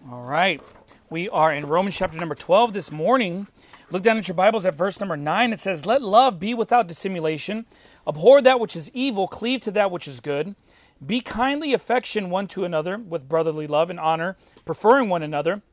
All right. We are in Romans chapter number 12 this morning. Look down at your Bibles at verse number 9. It says, "Let love be without dissimulation. Abhor that which is evil. Cleave to that which is good. Be kindly affection one to another with brotherly love and honor, preferring one another.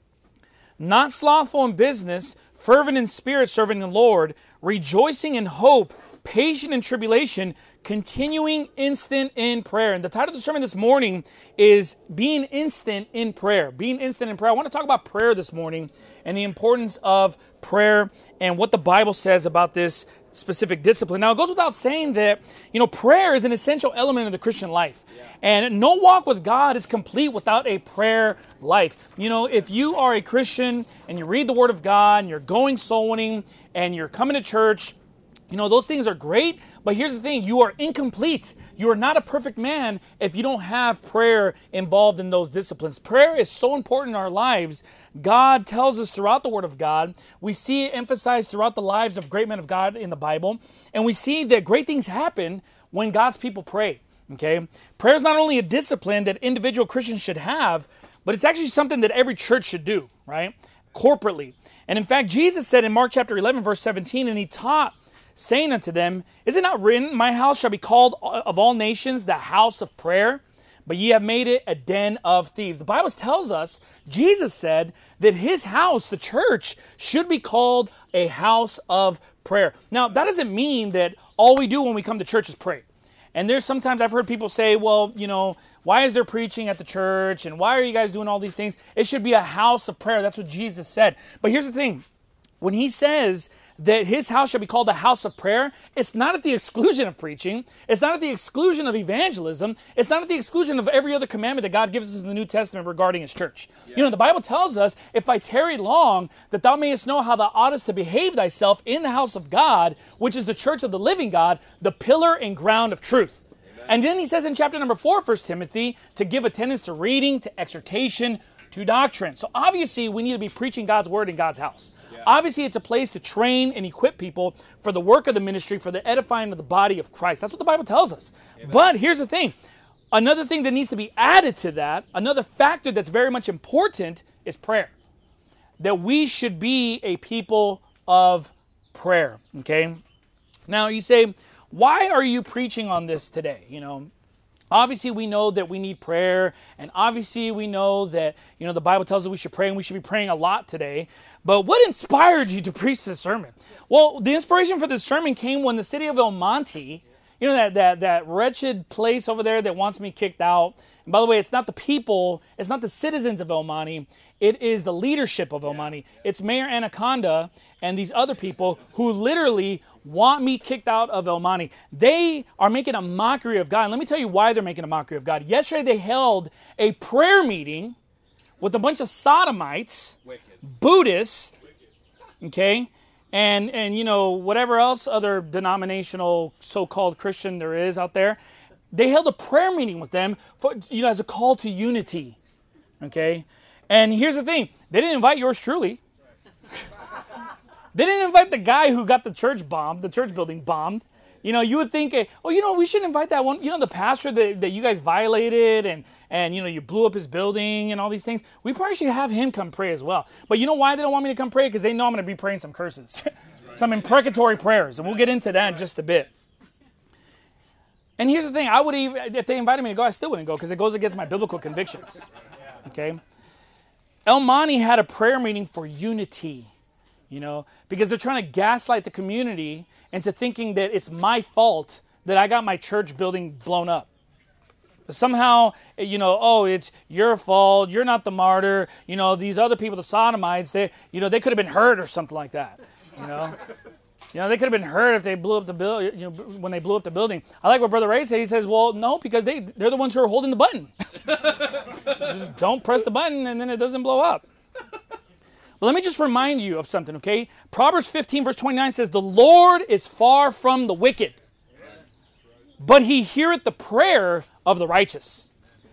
Not slothful in business, fervent in spirit, serving the Lord, rejoicing in hope, patient in tribulation, continuing instant in prayer." And the title of the sermon this morning is Being Instant in Prayer. Being instant in prayer. I want to talk about prayer this morning and the importance of prayer and what the Bible says about this specific discipline. Now, it goes without saying that, prayer is an essential element of the Christian life. And no walk with God is complete without a prayer life. If you are a Christian and you read the Word of God and you're going soul winning and you're coming to church, those things are great, but here's the thing, you are incomplete. You are not a perfect man if you don't have prayer involved in those disciplines. Prayer is so important in our lives. God tells us throughout the Word of God. We see it emphasized throughout the lives of great men of God in the Bible, and we see that great things happen when God's people pray. Okay? Prayer is not only a discipline that individual Christians should have, but it's actually something that every church should do, right? Corporately. And in fact, Jesus said in Mark chapter 11, verse 17, and he taught, saying unto them, "Is it not written, my house shall be called of all nations the house of prayer? But ye have made it a den of thieves." The Bible tells us, Jesus said, that his house, the church, should be called a house of prayer. Now, that doesn't mean that all we do when we come to church is pray. And there's sometimes I've heard people say, well, why is there preaching at the church? And why are you guys doing all these things? It should be a house of prayer. That's what Jesus said. But here's the thing. When he says that his house shall be called a house of prayer, it's not at the exclusion of preaching. It's not at the exclusion of evangelism. It's not at the exclusion of every other commandment that God gives us in the New Testament regarding his church. Yeah. The Bible tells us, if I tarry long, that thou mayest know how thou oughtest to behave thyself in the house of God, which is the church of the living God, the pillar and ground of truth. Amen. And then he says in chapter number 4, 1 Timothy, to give attendance to reading, to exhortation, to doctrine. So obviously we need to be preaching God's word in God's house. Yeah. Obviously it's a place to train and equip people for the work of the ministry, for the edifying of the body of Christ. That's what the Bible tells us. Amen. But here's the thing. Another thing that needs to be added to that, another factor that's very much important is prayer. That we should be a people of prayer. Okay? Now you say, why are you preaching on this today? Obviously, we know that we need prayer, and obviously we know that, the Bible tells us we should pray, and we should be praying a lot today. But what inspired you to preach this sermon? Well, the inspiration for this sermon came when the city of El Monte, that wretched place over there that wants me kicked out. And by the way, it's not the people, it's not the citizens of El Monte, it is the leadership of El Monte. It's Mayor Anaconda and these other people who literally want me kicked out of El Monte. They are making a mockery of God. And let me tell you why they're making a mockery of God. Yesterday they held a prayer meeting with a bunch of sodomites, Buddhists, okay, and whatever else other denominational so-called Christian there is out there. They held a prayer meeting with them for as a call to unity, okay? And here's the thing. They didn't invite yours truly. They didn't invite the guy who got the church building bombed. You would think, we should invite that one, the pastor that you guys violated and you blew up his building and all these things. We probably should have him come pray as well. But you know why they don't want me to come pray? Because they know I'm going to be praying some curses, some imprecatory prayers. And we'll get into that in just a bit. And here's the thing. I would even, if they invited me to go, I still wouldn't go because it goes against my biblical convictions. Okay? El Monte had a prayer meeting for unity. Because they're trying to gaslight the community into thinking that it's my fault that I got my church building blown up. Somehow, it's your fault, you're not the martyr, these other people, the sodomites, they could have been hurt or something like that, they could have been hurt if they blew up the building, when they blew up the building. I like what Brother Ray said. He says, well, no, because they're the ones who are holding the button. Just don't press the button and then it doesn't blow up. Well, let me just remind you of something, okay? Proverbs 15, verse 29 says, "The Lord is far from the wicked, but he heareth the prayer of the righteous."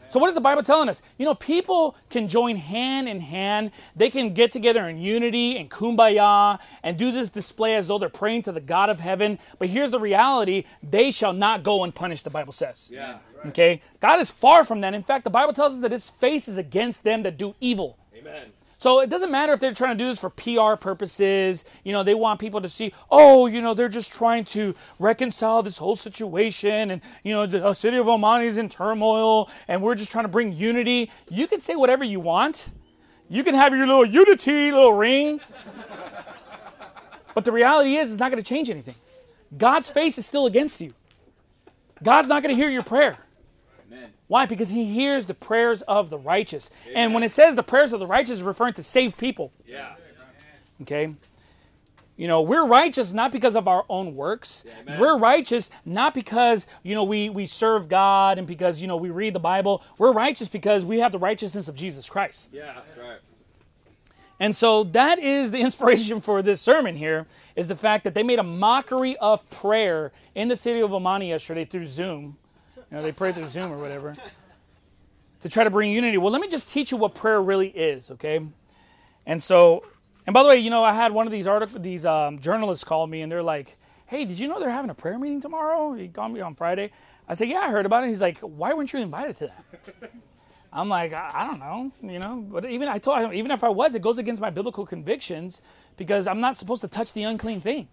So what is the Bible telling us? People can join hand in hand. They can get together in unity and kumbaya and do this display as though they're praying to the God of heaven. But here's the reality. They shall not go unpunished, the Bible says. Yeah. Okay? God is far from that. In fact, the Bible tells us that his face is against them that do evil. Amen. So it doesn't matter if they're trying to do this for PR purposes. They want people to see, they're just trying to reconcile this whole situation. And, the city of Omani is in turmoil and we're just trying to bring unity. You can say whatever you want. You can have your little unity, little ring. But the reality is, it's not going to change anything. God's face is still against you. God's not going to hear your prayer. Why? Because he hears the prayers of the righteous. Amen. And when it says the prayers of the righteous, it's referring to saved people. Yeah. Okay? We're righteous not because of our own works. Amen. We're righteous not because, we serve God and because, we read the Bible. We're righteous because we have the righteousness of Jesus Christ. Yeah, that's right. And so that is the inspiration for this sermon here, is the fact that they made a mockery of prayer in the city of Omani yesterday through Zoom. They prayed through Zoom or whatever to try to bring unity. Well, let me just teach you what prayer really is, okay? And by the way, I had one of these journalists call me and they're like, hey, did you know they're having a prayer meeting tomorrow? He called me on Friday. I said, yeah, I heard about it. He's like, why weren't you invited to that? I'm like, I don't know, but I told him, even if I was, it goes against my biblical convictions because I'm not supposed to touch the unclean thing.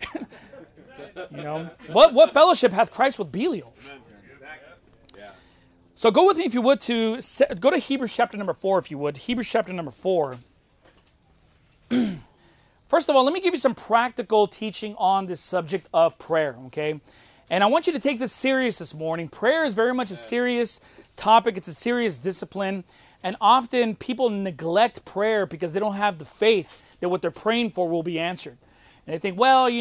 What fellowship hath Christ with Belial? So go with me, if you would, go to Hebrews chapter number 4, if you would. Hebrews chapter number 4. First of all, let me give you some practical teaching on this subject of prayer, okay? And I want you to take this serious this morning. Prayer is very much a serious topic. It's a serious discipline. And often people neglect prayer because they don't have the faith that what they're praying for will be answered. And they think,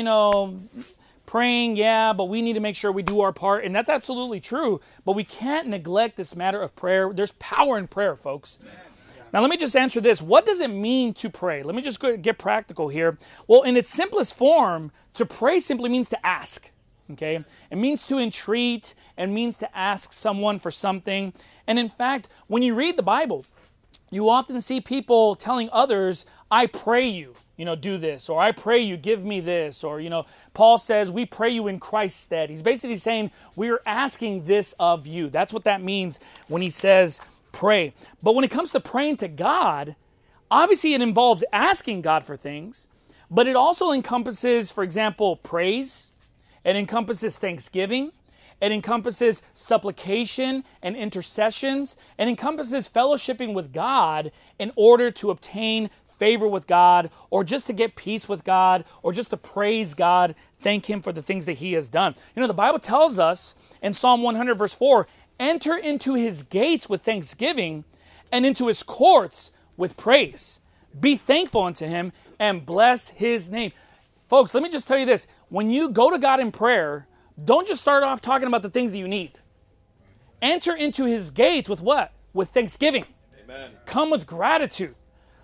praying, yeah, but we need to make sure we do our part. And that's absolutely true. But we can't neglect this matter of prayer. There's power in prayer, folks. Now, let me just answer this. What does it mean to pray? Let me just get practical here. Well, in its simplest form, to pray simply means to ask. Okay? It means to entreat and means to ask someone for something. And in fact, when you read the Bible, you often see people telling others, I pray you. Do this, or I pray you, give me this, or, Paul says, we pray you in Christ's stead. He's basically saying, we're asking this of you. That's what that means when he says pray. But when it comes to praying to God, obviously it involves asking God for things, but it also encompasses, for example, praise. It encompasses thanksgiving. It encompasses supplication and intercessions. It encompasses fellowshipping with God in order to obtain favor with God, or just to get peace with God, or just to praise God, thank him for the things that he has done. The Bible tells us in Psalm 100 verse 4, enter into his gates with thanksgiving and into his courts with praise. Be thankful unto him and bless his name. Folks, let me just tell you this. When you go to God in prayer, don't just start off talking about the things that you need. Enter into his gates with what? With thanksgiving. Amen. Come with gratitude.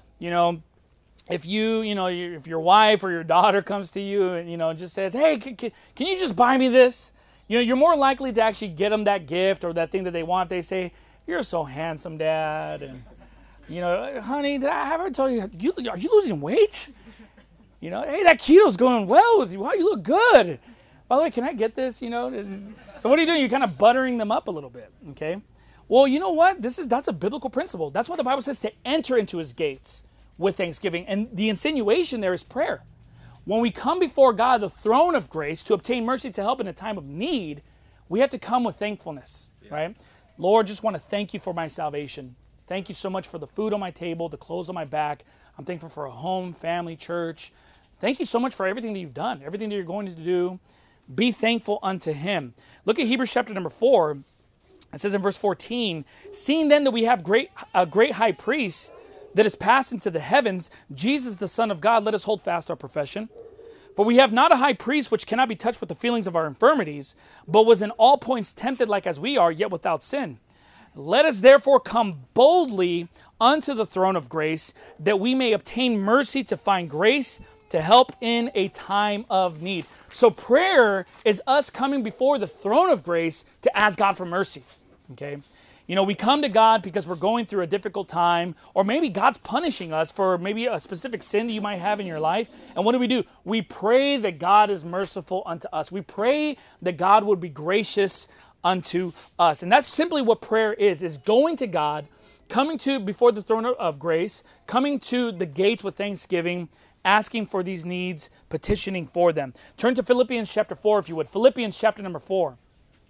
If if your wife or your daughter comes to you and, just says, hey, can you just buy me this? You're more likely to actually get them that gift or that thing that they want. They say, you're so handsome, Dad. And, honey, did I ever tell you, are you losing weight? Hey, that keto's going well with you. Wow, you look good. By the way, can I get this? So what are you doing? You're kind of buttering them up a little bit, okay? Well, you know what? That's a biblical principle. That's what the Bible says, to enter into his gates with thanksgiving. And the insinuation there is prayer. When we come before God, the throne of grace, to obtain mercy to help in a time of need, we have to come with thankfulness, right? Lord, just want to thank you for my salvation. Thank you so much for the food on my table, the clothes on my back. I'm thankful for a home, family, church. Thank you so much for everything that you've done, everything that you're going to do. Be thankful unto him. Look at Hebrews chapter number 4. It says in verse 14, seeing then that we have a great high priest that is passed into the heavens, Jesus the Son of God, let us hold fast our profession. For we have not a high priest which cannot be touched with the feelings of our infirmities, but was in all points tempted like as we are, yet without sin. Let us therefore come boldly unto the throne of grace, that we may obtain mercy to find grace to help in a time of need. So prayer is us coming before the throne of grace to ask God for mercy. Okay? We come to God because we're going through a difficult time, or maybe God's punishing us for maybe a specific sin that you might have in your life. And what do? We pray that God is merciful unto us. We pray that God would be gracious unto us. And that's simply what prayer is going to God, coming to before the throne of grace, coming to the gates with thanksgiving, asking for these needs, petitioning for them. Turn to Philippians chapter 4, if you would. Philippians chapter number 4.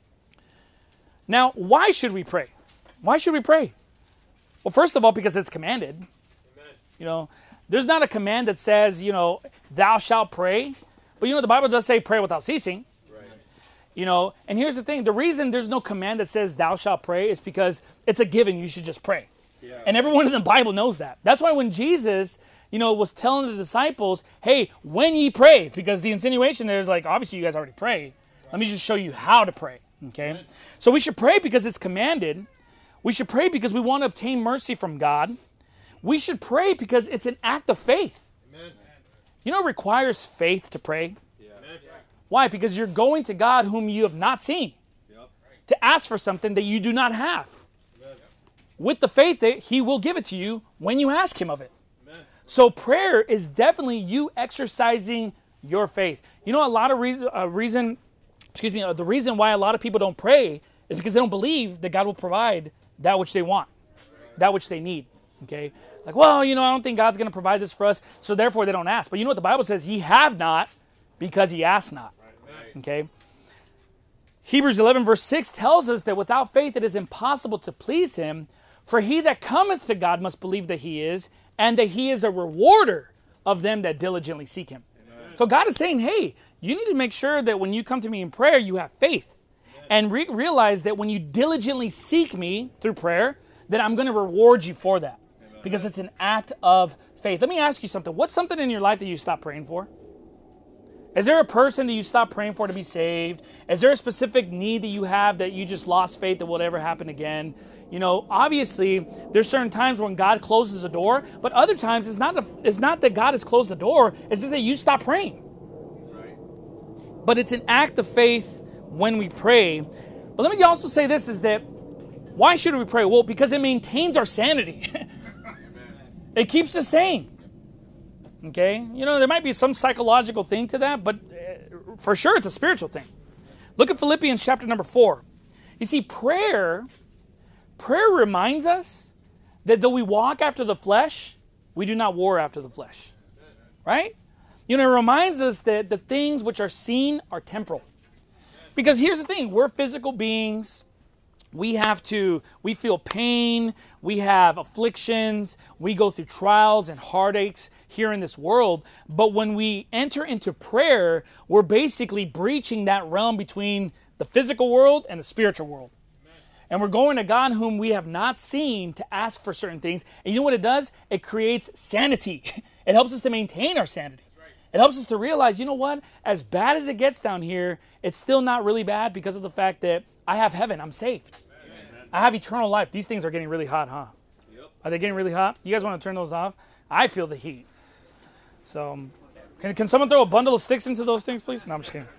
Now, why should we pray? Why should we pray? Well, first of all, because it's commanded. Amen. There's not a command that says, thou shalt pray. But, the Bible does say pray without ceasing. Right. And here's the thing. The reason there's no command that says thou shalt pray is because it's a given. You should just pray. Yeah. And everyone in the Bible knows that. That's why when Jesus, was telling the disciples, hey, when ye pray, because the insinuation there is like, obviously you guys already pray. Let me just show you how to pray. Okay. Amen. So we should pray because it's commanded. We should pray because we want to obtain mercy from God. We should pray because it's an act of faith. Amen. It requires faith to pray. Yeah. Why? Because you're going to God whom you have not seen to ask for something that you do not have. Amen. With the faith that he will give it to you when you ask him of it. Amen. So prayer is definitely you exercising your faith. A lot of the reason why a lot of people don't pray is because they don't believe that God will provide that which they want, that which they need, okay? Like, well, I don't think God's going to provide this for us, so therefore they don't ask. But you know what the Bible says? Ye have not because ye ask not, okay? Hebrews 11 verse 6 tells us that without faith it is impossible to please him, for he that cometh to God must believe that he is, and that he is a rewarder of them that diligently seek him. Amen. So God is saying, hey, you need to make sure that when you come to me in prayer, you have faith. And realize that when you diligently seek me through prayer, that I'm going to reward you for that. Amen. Because it's an act of faith. Let me ask you something. What's something in your life that you stopped praying for? Is there a person that you stopped praying for to be saved? Is there a specific need that you have that you just lost faith that will ever happen again? Obviously, there's certain times when God closes a door, but other times it's not that God has closed the door, it's that you stop praying. Right. But it's an act of faith when we pray. But let me also say this, is that why should we pray? Well, because it maintains our sanity. It keeps us sane. Okay? There might be some psychological thing to that, but for sure it's a spiritual thing. Look at Philippians chapter number 4. You see, prayer reminds us that though we walk after the flesh, we do not war after the flesh. Right? It reminds us that the things which are seen are temporal. Because here's the thing, we're physical beings. We feel pain, we have afflictions, we go through trials and heartaches here in this world. But when we enter into prayer, we're basically breaching that realm between the physical world and the spiritual world. And we're going to God whom we have not seen to ask for certain things. And you know what it does? It creates sanity. It helps us to maintain our sanity. It helps us to realize, what? As bad as it gets down here, it's still not really bad because of the fact that I have heaven. I'm saved. Amen. I have eternal life. These things are getting really hot, huh? Yep. Are they getting really hot? You guys want to turn those off? I feel the heat. So, can someone throw a bundle of sticks into those things, please? No, I'm just kidding.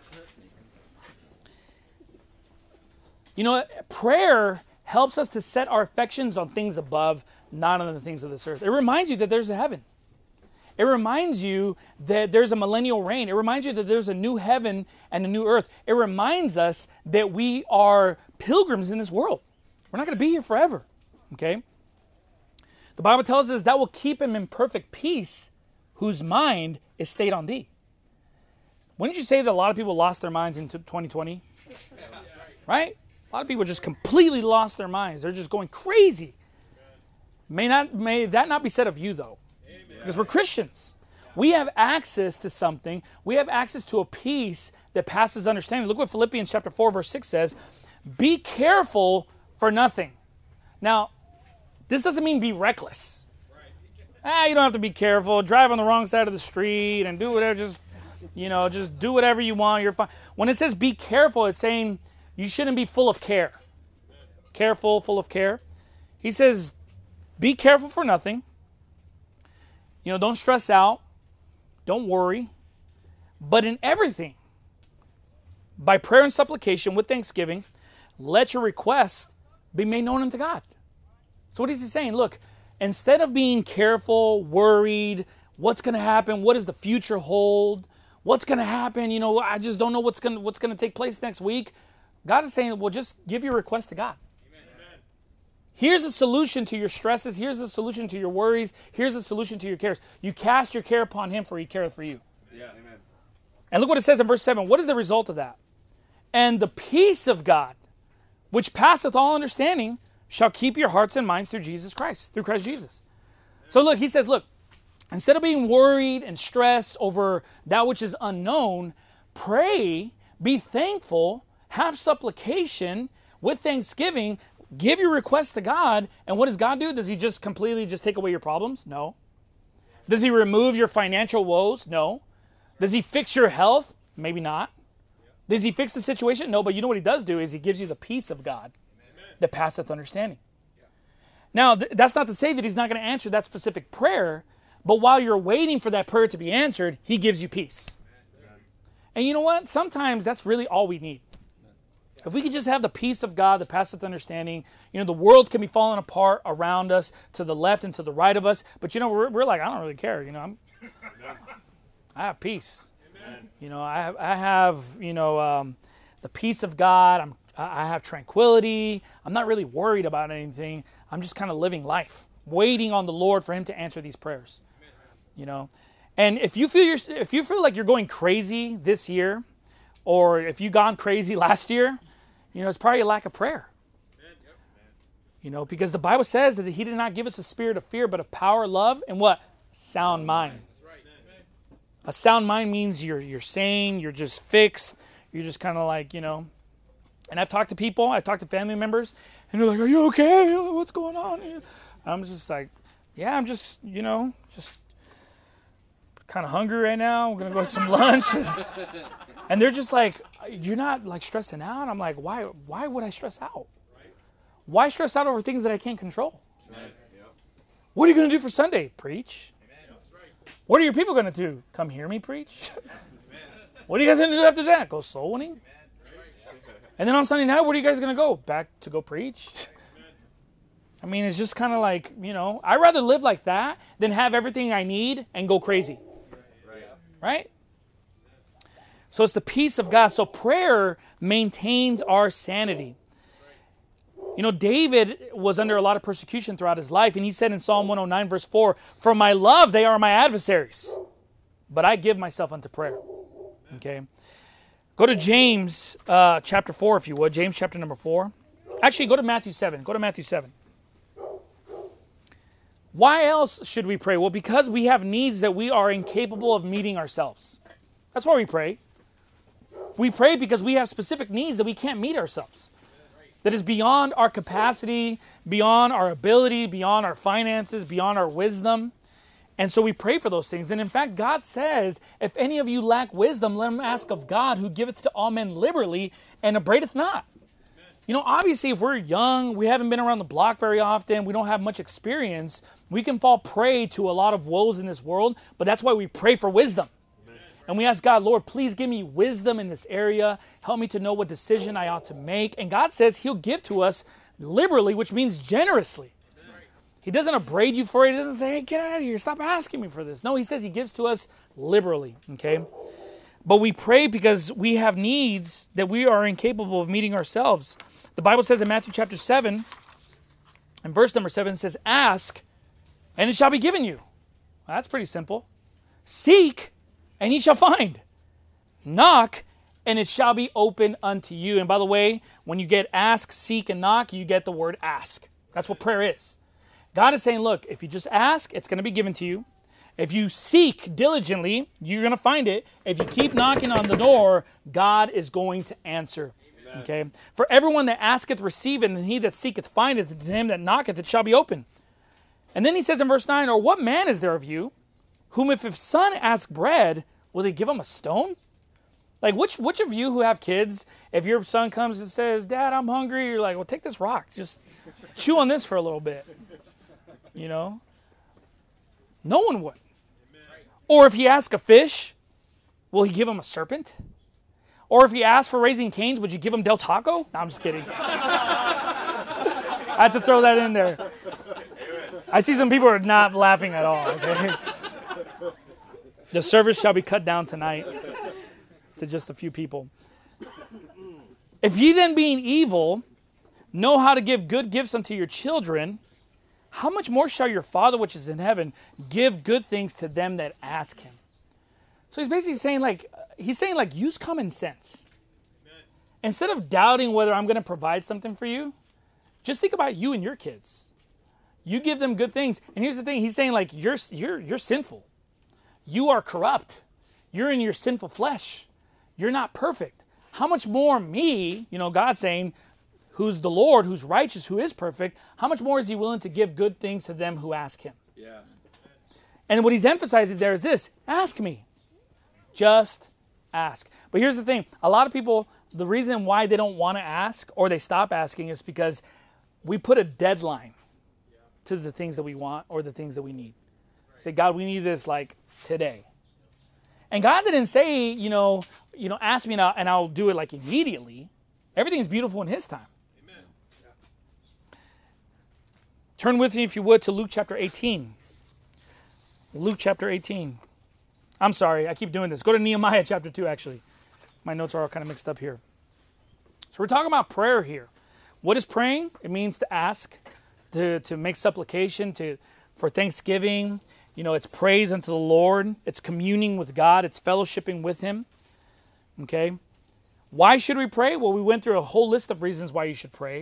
Prayer helps us to set our affections on things above, not on the things of this earth. It reminds you that there's a heaven. It reminds you that there's a millennial reign. It reminds you that there's a new heaven and a new earth. It reminds us that we are pilgrims in this world. We're not going to be here forever. Okay? The Bible tells us that will keep him in perfect peace whose mind is stayed on thee. Wouldn't you say that a lot of people lost their minds in 2020? Right? A lot of people just completely lost their minds. They're just going crazy. May that not be said of you, though. Because we're Christians. We have access to something. We have access to a peace that passes understanding. Look what Philippians chapter 4 verse 6 says. Be careful for nothing. Now, this doesn't mean be reckless. You don't have to be careful. Drive on the wrong side of the street and do whatever. Just do whatever you want. You're fine. When it says be careful, it's saying you shouldn't be full of care. Careful, full of care. He says, be careful for nothing. Don't stress out. Don't worry. But in everything, by prayer and supplication with thanksgiving, let your requests be made known unto God. So what is he saying? Look, instead of being careful, worried, what's going to happen? What does the future hold? What's going to happen? You know, I just don't know what's going to take place next week. God is saying, well, just give your request to God. Amen. Here's the solution to your stresses. Here's the solution to your worries. Here's the solution to your cares. You cast your care upon him, for he careth for you. Yeah. Amen. And look what it says in verse 7. What is the result of that? And the peace of God, which passeth all understanding, shall keep your hearts and minds through Jesus Christ, through Christ Jesus. So look, he says, look, instead of being worried and stressed over that which is unknown, pray, be thankful, have supplication with thanksgiving, give your request to God. And what does God do? Does he just completely just take away your problems? No. Does he remove your financial woes? No. Does he fix your health? Maybe not. Does he fix the situation? No, but you know what he does do is he gives you the peace of God that passeth understanding. Now, that's not to say that he's not going to answer that specific prayer, but while you're waiting for that prayer to be answered, he gives you peace. And you know what? Sometimes that's really all we need. If we could just have the peace of God that passeth understanding, you know, the world can be falling apart around us, to the left and to the right of us, but you know, we're like, I don't really care, you know, I have peace. You know, I have, you know, the peace of God. I have tranquility. I'm not really worried about anything. I'm just kind of living life, waiting on the Lord for him to answer these prayers. You know, and if you feel like you're going crazy this year, or if you've gone crazy last year, you know, it's probably a lack of prayer. You know, because the Bible says that he did not give us a spirit of fear, but of power, love, and what? Sound mind. A sound mind means you're sane, you're just fixed, you're just kind of like, you know. And I've talked to people, I've talked to family members, and they're like, are you okay? What's going on? I'm just like, yeah, I'm just, you know, just kind of hungry right now. We're going to go to some lunch. And they're just like, you're not like stressing out? I'm like, why would I stress out? Why stress out over things that I can't control? What are you going to do for Sunday? Preach. What are your people going to do? Come hear me preach? What are you guys going to do after that? Go soul winning? And then on Sunday night, where are you guys going to go? Back to go preach? I mean, it's just kind of like, you know, I'd rather live like that than have everything I need and go crazy. Right? So it's the peace of God. So prayer maintains our sanity. You know, David was under a lot of persecution throughout his life, and he said in Psalm 109, verse 4, for my love, they are my adversaries, but I give myself unto prayer. Okay? Go to James chapter 4, if you would. James chapter number 4. Actually, go to Matthew 7. Go to Matthew 7. Why else should we pray? Well, because we have needs that we are incapable of meeting ourselves. That's why we pray. We pray because we have specific needs that we can't meet ourselves. That is beyond our capacity, beyond our ability, beyond our finances, beyond our wisdom. And so we pray for those things. And in fact, God says, if any of you lack wisdom, let him ask of God, who giveth to all men liberally and upbraideth not. You know, obviously, if we're young, we haven't been around the block very often, we don't have much experience, we can fall prey to a lot of woes in this world, but that's why we pray for wisdom. And we ask God, Lord, please give me wisdom in this area. Help me to know what decision I ought to make. And God says he'll give to us liberally, which means generously. He doesn't upbraid you for it. He doesn't say, hey, get out of here. Stop asking me for this. No, he says he gives to us liberally. Okay? But we pray because we have needs that we are incapable of meeting ourselves. The Bible says in Matthew chapter 7, and verse number 7, it says, ask, and it shall be given you. Well, that's pretty simple. Seek, and ye shall find. Knock, and it shall be opened unto you. And by the way, when you get ask, seek, and knock, you get the word ask. That's what prayer is. God is saying, look, if you just ask, it's going to be given to you. If you seek diligently, you're going to find it. If you keep knocking on the door, God is going to answer. Amen. Okay. For everyone that asketh, receiveth, and he that seeketh, findeth, and to him that knocketh, it shall be open. And then he says in verse 9, or what man is there of you, whom if his son ask bread, will they give him a stone? Like, which of you who have kids, if your son comes and says, Dad, I'm hungry, you're like, well, take this rock. Just chew on this for a little bit. You know? No one would. Or if he asks a fish, will he give him a serpent? Or if he asks for Raising Cane's, would you give him Del Taco? No, I'm just kidding. I had to throw that in there. I see some people are not laughing at all. Okay? The service shall be cut down tonight to just a few people. If ye then being evil know how to give good gifts unto your children, how much more shall your Father which is in heaven give good things to them that ask him? So he's basically saying use common sense. Amen. Instead of doubting whether I'm going to provide something for you, just think about you and your kids. You give them good things. And here's the thing, he's saying like you're sinful. You are corrupt. You're in your sinful flesh. You're not perfect. How much more me, God's saying, who's the Lord, who's righteous, who is perfect, how much more is he willing to give good things to them who ask him? Yeah. And what he's emphasizing there is this, ask me. Just ask. But here's the thing, a lot of people, the reason why they don't want to ask or they stop asking is because we put a deadline to the things that we want or the things that we need. Say, God, we need this like today. And God didn't say, ask me now and I'll do it like immediately. Everything's beautiful in his time. Amen. Turn with me, if you would, to Luke chapter 18. Luke chapter 18. I'm sorry, I keep doing this. Go to Nehemiah chapter 2, actually. My notes are all kind of mixed up here. So we're talking about prayer here. What is praying? It means to ask, to make supplication, for thanksgiving. It's praise unto the Lord. It's communing with God. It's fellowshipping with him. Okay? Why should we pray? Well, we went through a whole list of reasons why you should pray.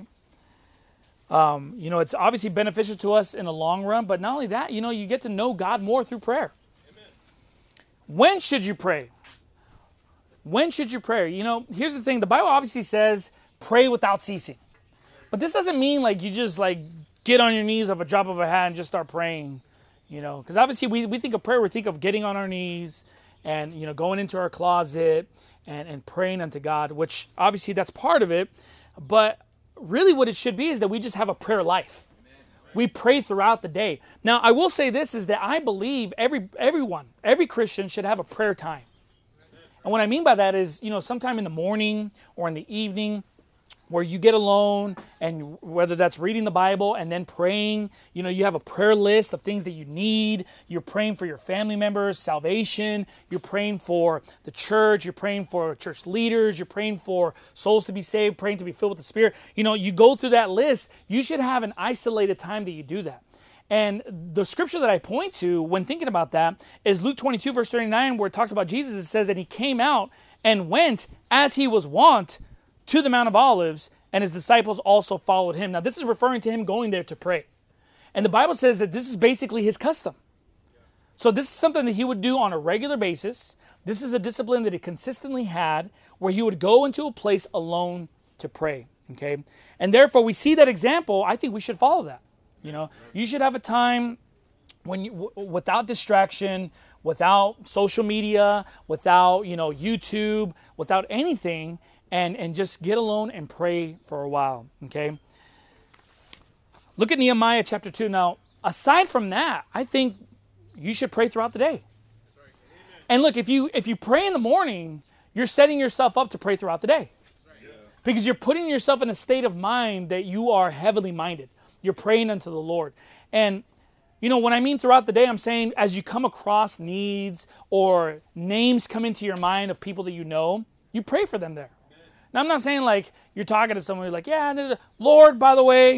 It's obviously beneficial to us in the long run, but not only that, you get to know God more through prayer. Amen. When should you pray? When should you pray? Here's the thing. The Bible obviously says pray without ceasing. But this doesn't mean like you just like get on your knees of a drop of a hat and just start praying. Because obviously we think of prayer, we think of getting on our knees and, going into our closet and praying unto God, which obviously that's part of it. But really what it should be is that we just have a prayer life. We pray throughout the day. Now, I will say this is that I believe every Christian should have a prayer time. And what I mean by that is, sometime in the morning or in the evening, where you get alone, and whether that's reading the Bible and then praying, you have a prayer list of things that you need. You're praying for your family members, salvation. You're praying for the church. You're praying for church leaders. You're praying for souls to be saved, praying to be filled with the Spirit. You go through that list. You should have an isolated time that you do that. And the scripture that I point to when thinking about that is Luke 22, verse 39, where it talks about Jesus. It says that he came out and went as he was wont to the Mount of Olives, and his disciples also followed him. Now, this is referring to him going there to pray. And the Bible says that this is basically his custom. So this is something that he would do on a regular basis. This is a discipline that he consistently had, where he would go into a place alone to pray. Okay? And therefore, we see that example. I think we should follow that. You should have a time when without distraction, without social media, without, YouTube, without anything, and just get alone and pray for a while, okay? Look at Nehemiah chapter 2. Now, aside from that, I think you should pray throughout the day. And look, if you pray in the morning, you're setting yourself up to pray throughout the day. Because you're putting yourself in a state of mind that you are heavily minded. You're praying unto the Lord. And when I mean throughout the day, I'm saying as you come across needs or names come into your mind of people that you pray for them there. Now, I'm not saying like you're talking to someone, you're like, yeah, Lord, by the way,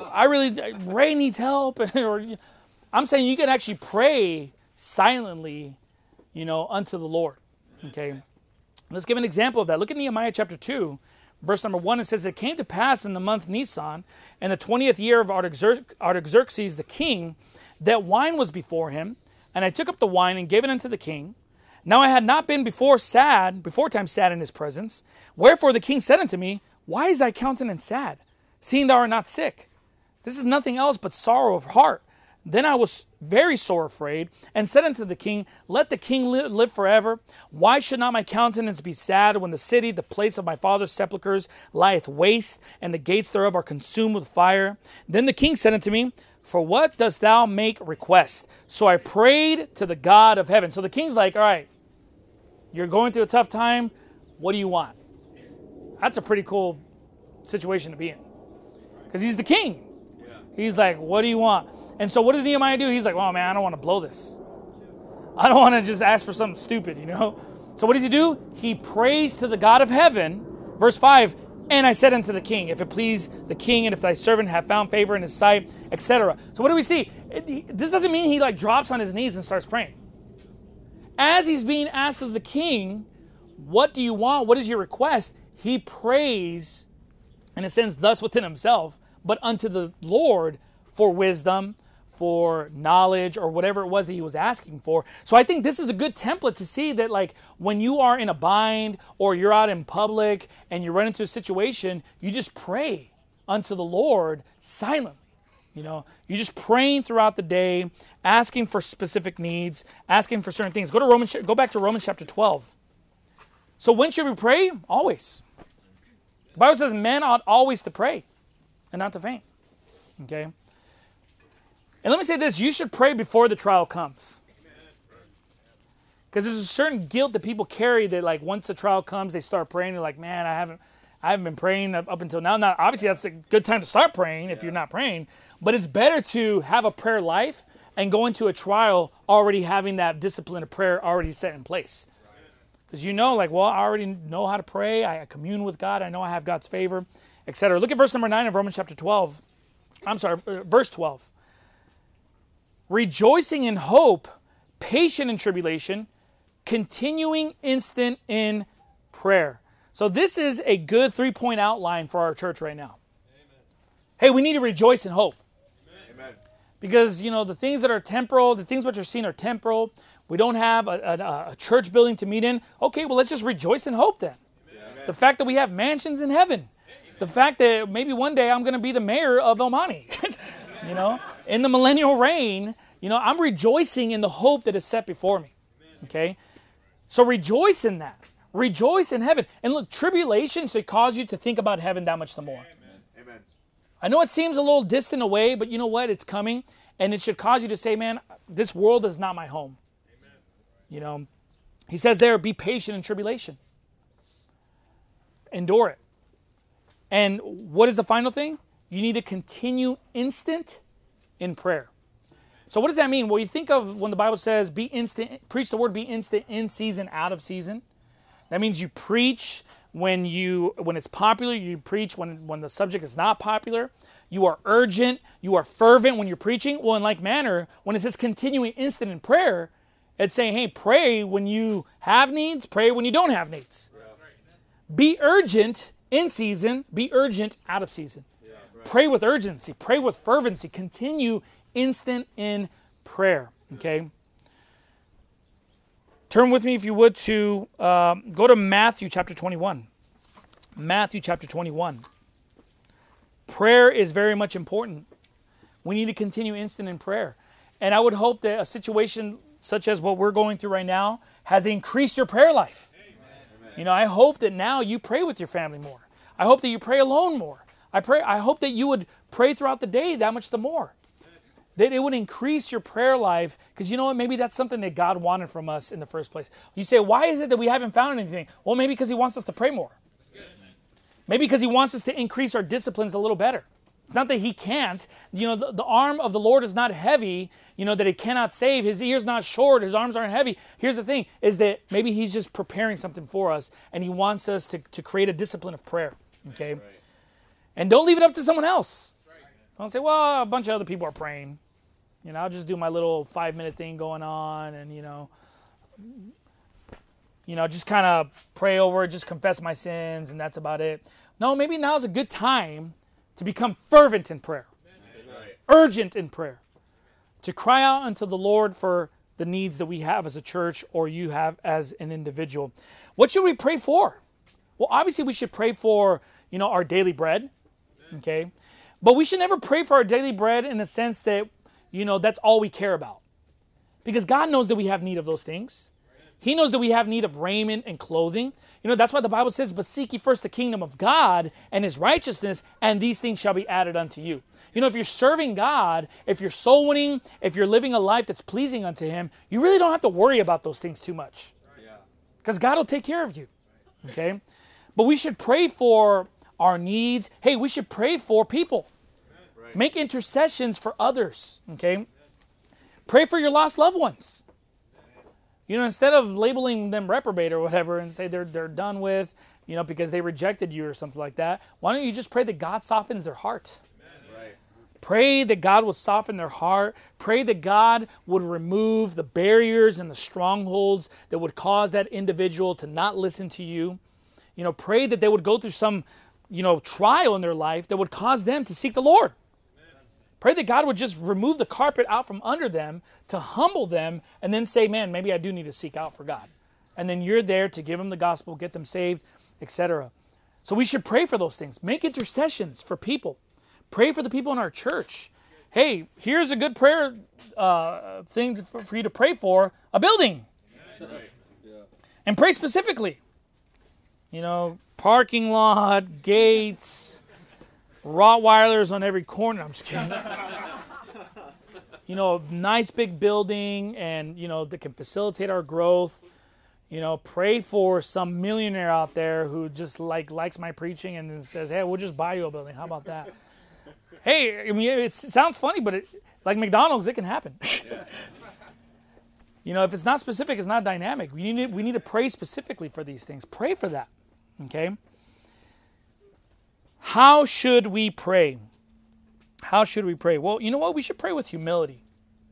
Ray needs help. I'm saying you can actually pray silently, unto the Lord. Okay. Let's give an example of that. Look at Nehemiah chapter 2, verse number 1. It says, it came to pass in the month Nisan, in the 20th year of Artaxerxes the king, that wine was before him, and I took up the wine and gave it unto the king. Now I had not been before time sad in his presence. Wherefore the king said unto me, why is thy countenance sad, seeing thou art not sick? This is nothing else but sorrow of heart. Then I was very sore afraid, and said unto the king, let the king live forever. Why should not my countenance be sad when the city, the place of my father's sepulchres, lieth waste, and the gates thereof are consumed with fire? Then the king said unto me, for what dost thou make request? So I prayed to the God of heaven. So the king's like, all right, you're going through a tough time. What do you want? That's a pretty cool situation to be in. Because he's the king. He's like, what do you want? And so what does Nehemiah do? He's like, well, man, I don't want to blow this. I don't want to just ask for something stupid, you know? So what does he do? He prays to the God of heaven. Verse 5, and I said unto the king, if it please the king, and if thy servant have found favor in his sight, etc. So what do we see? This doesn't mean he like drops on his knees and starts praying. As he's being asked of the king, what do you want? What is your request? He prays, in a sense, thus within himself, but unto the Lord for wisdom, for knowledge, or whatever it was that he was asking for. So I think this is a good template to see that, like, when you are in a bind or you're out in public and you run into a situation, you just pray unto the Lord silently. You know, you're just praying throughout the day, asking for specific needs, asking for certain things. Go back to Romans chapter 12. So when should we pray? Always. The Bible says men ought always to pray and not to faint. Okay? And let me say this, you should pray before the trial comes. Because there's a certain guilt that people carry that, like, once the trial comes, they start praying. They're like, man, I haven't been praying up until now. Now, obviously, that's a good time to start praying if you're not praying. But it's better to have a prayer life and go into a trial already having that discipline of prayer already set in place. Because you know, like, well, I already know how to pray. I commune with God. I know I have God's favor, etc. Look at verse number 9 of Romans chapter 12. Verse 12. Rejoicing in hope, patient in tribulation, continuing instant in prayer. So this is a good 3-point outline for our church right now. Amen. Hey, we need to rejoice in hope. Amen. Because, you know, the things that are temporal, the things which are seen are temporal. We don't have a church building to meet in. Okay, well, let's just rejoice in hope then. Amen. The fact that we have mansions in heaven. Amen. The fact that maybe one day I'm going to be the mayor of El Monte. You know, in the millennial reign, you know, I'm rejoicing in the hope that is set before me. Okay? So rejoice in that. Rejoice in heaven. And look, tribulation should cause you to think about heaven that much the more. Amen. I know it seems a little distant away, but you know what? It's coming. And it should cause you to say, man, this world is not my home. Amen. You know, he says there, be patient in tribulation. Endure it. And what is the final thing? You need to continue instant in prayer. So what does that mean? Well, you think of when the Bible says be instant, preach the word, be instant in season, out of season. That means you preach when it's popular, you preach when the subject is not popular. You are urgent, you are fervent when you're preaching. Well, in like manner, when it says continuing instant in prayer, it's saying, hey, pray when you have needs, pray when you don't have needs. Be urgent in season, be urgent out of season. Pray with urgency. Pray with fervency. Continue instant in prayer. Okay? Turn with me, if you would, to go to Matthew chapter 21. Matthew chapter 21. Prayer is very much important. We need to continue instant in prayer. And I would hope that a situation such as what we're going through right now has increased your prayer life. Amen. You know, I hope that now you pray with your family more. I hope that you pray alone more. I hope that you would pray throughout the day that much the more. That it would increase your prayer life, because you know what? Maybe that's something that God wanted from us in the first place. You say, why is it that we haven't found anything? Well, maybe because he wants us to pray more. Maybe because he wants us to increase our disciplines a little better. It's not that he can't. You know, the arm of the Lord is not heavy, you know, that it cannot save. His ear's not short. His arms aren't heavy. Here's the thing, is that maybe he's just preparing something for us, and he wants us to create a discipline of prayer. Okay? Right. And don't leave it up to someone else. Don't say, well, a bunch of other people are praying. You know, I'll just do my little 5-minute thing going on and, you know, just kind of pray over it, just confess my sins, and that's about it. No, maybe now is a good time to become fervent in prayer, urgent in prayer, to cry out unto the Lord for the needs that we have as a church or you have as an individual. What should we pray for? Well, obviously we should pray for, you know, our daily bread, okay? But we should never pray for our daily bread in the sense that, you know, that's all we care about. Because God knows that we have need of those things. He knows that we have need of raiment and clothing. You know, that's why the Bible says, but seek ye first the kingdom of God and his righteousness, and these things shall be added unto you. You know, if you're serving God, if you're soul winning, if you're living a life that's pleasing unto him, you really don't have to worry about those things too much. Because God will take care of you. Okay? But we should pray for our needs. Hey, we should pray for people. Make intercessions for others, okay? Pray for your lost loved ones. You know, instead of labeling them reprobate or whatever and say they're done with, you know, because they rejected you or something like that, why don't you just pray that God softens their heart? Right. Pray that God would soften their heart. Pray that God would remove the barriers and the strongholds that would cause that individual to not listen to you. You know, pray that they would go through some, you know, trial in their life that would cause them to seek the Lord. Pray that God would just remove the carpet out from under them to humble them and then say, man, maybe I do need to seek out for God. And then you're there to give them the gospel, get them saved, etc. So we should pray for those things. Make intercessions for people. Pray for the people in our church. Hey, here's a good prayer thing for you to pray for, a building. And pray specifically. You know, parking lot, gates, Rottweilers on every corner. I'm just kidding. You know, a nice big building and, you know, that can facilitate our growth. You know, pray for some millionaire out there who just likes my preaching and then says, hey, we'll just buy you a building. How about that? Hey, I mean, it sounds funny, but like McDonald's, it can happen. You know, if it's not specific, it's not dynamic. We need to pray specifically for these things. Pray for that, okay? How should we pray? How should we pray? Well, you know what? We should pray with humility.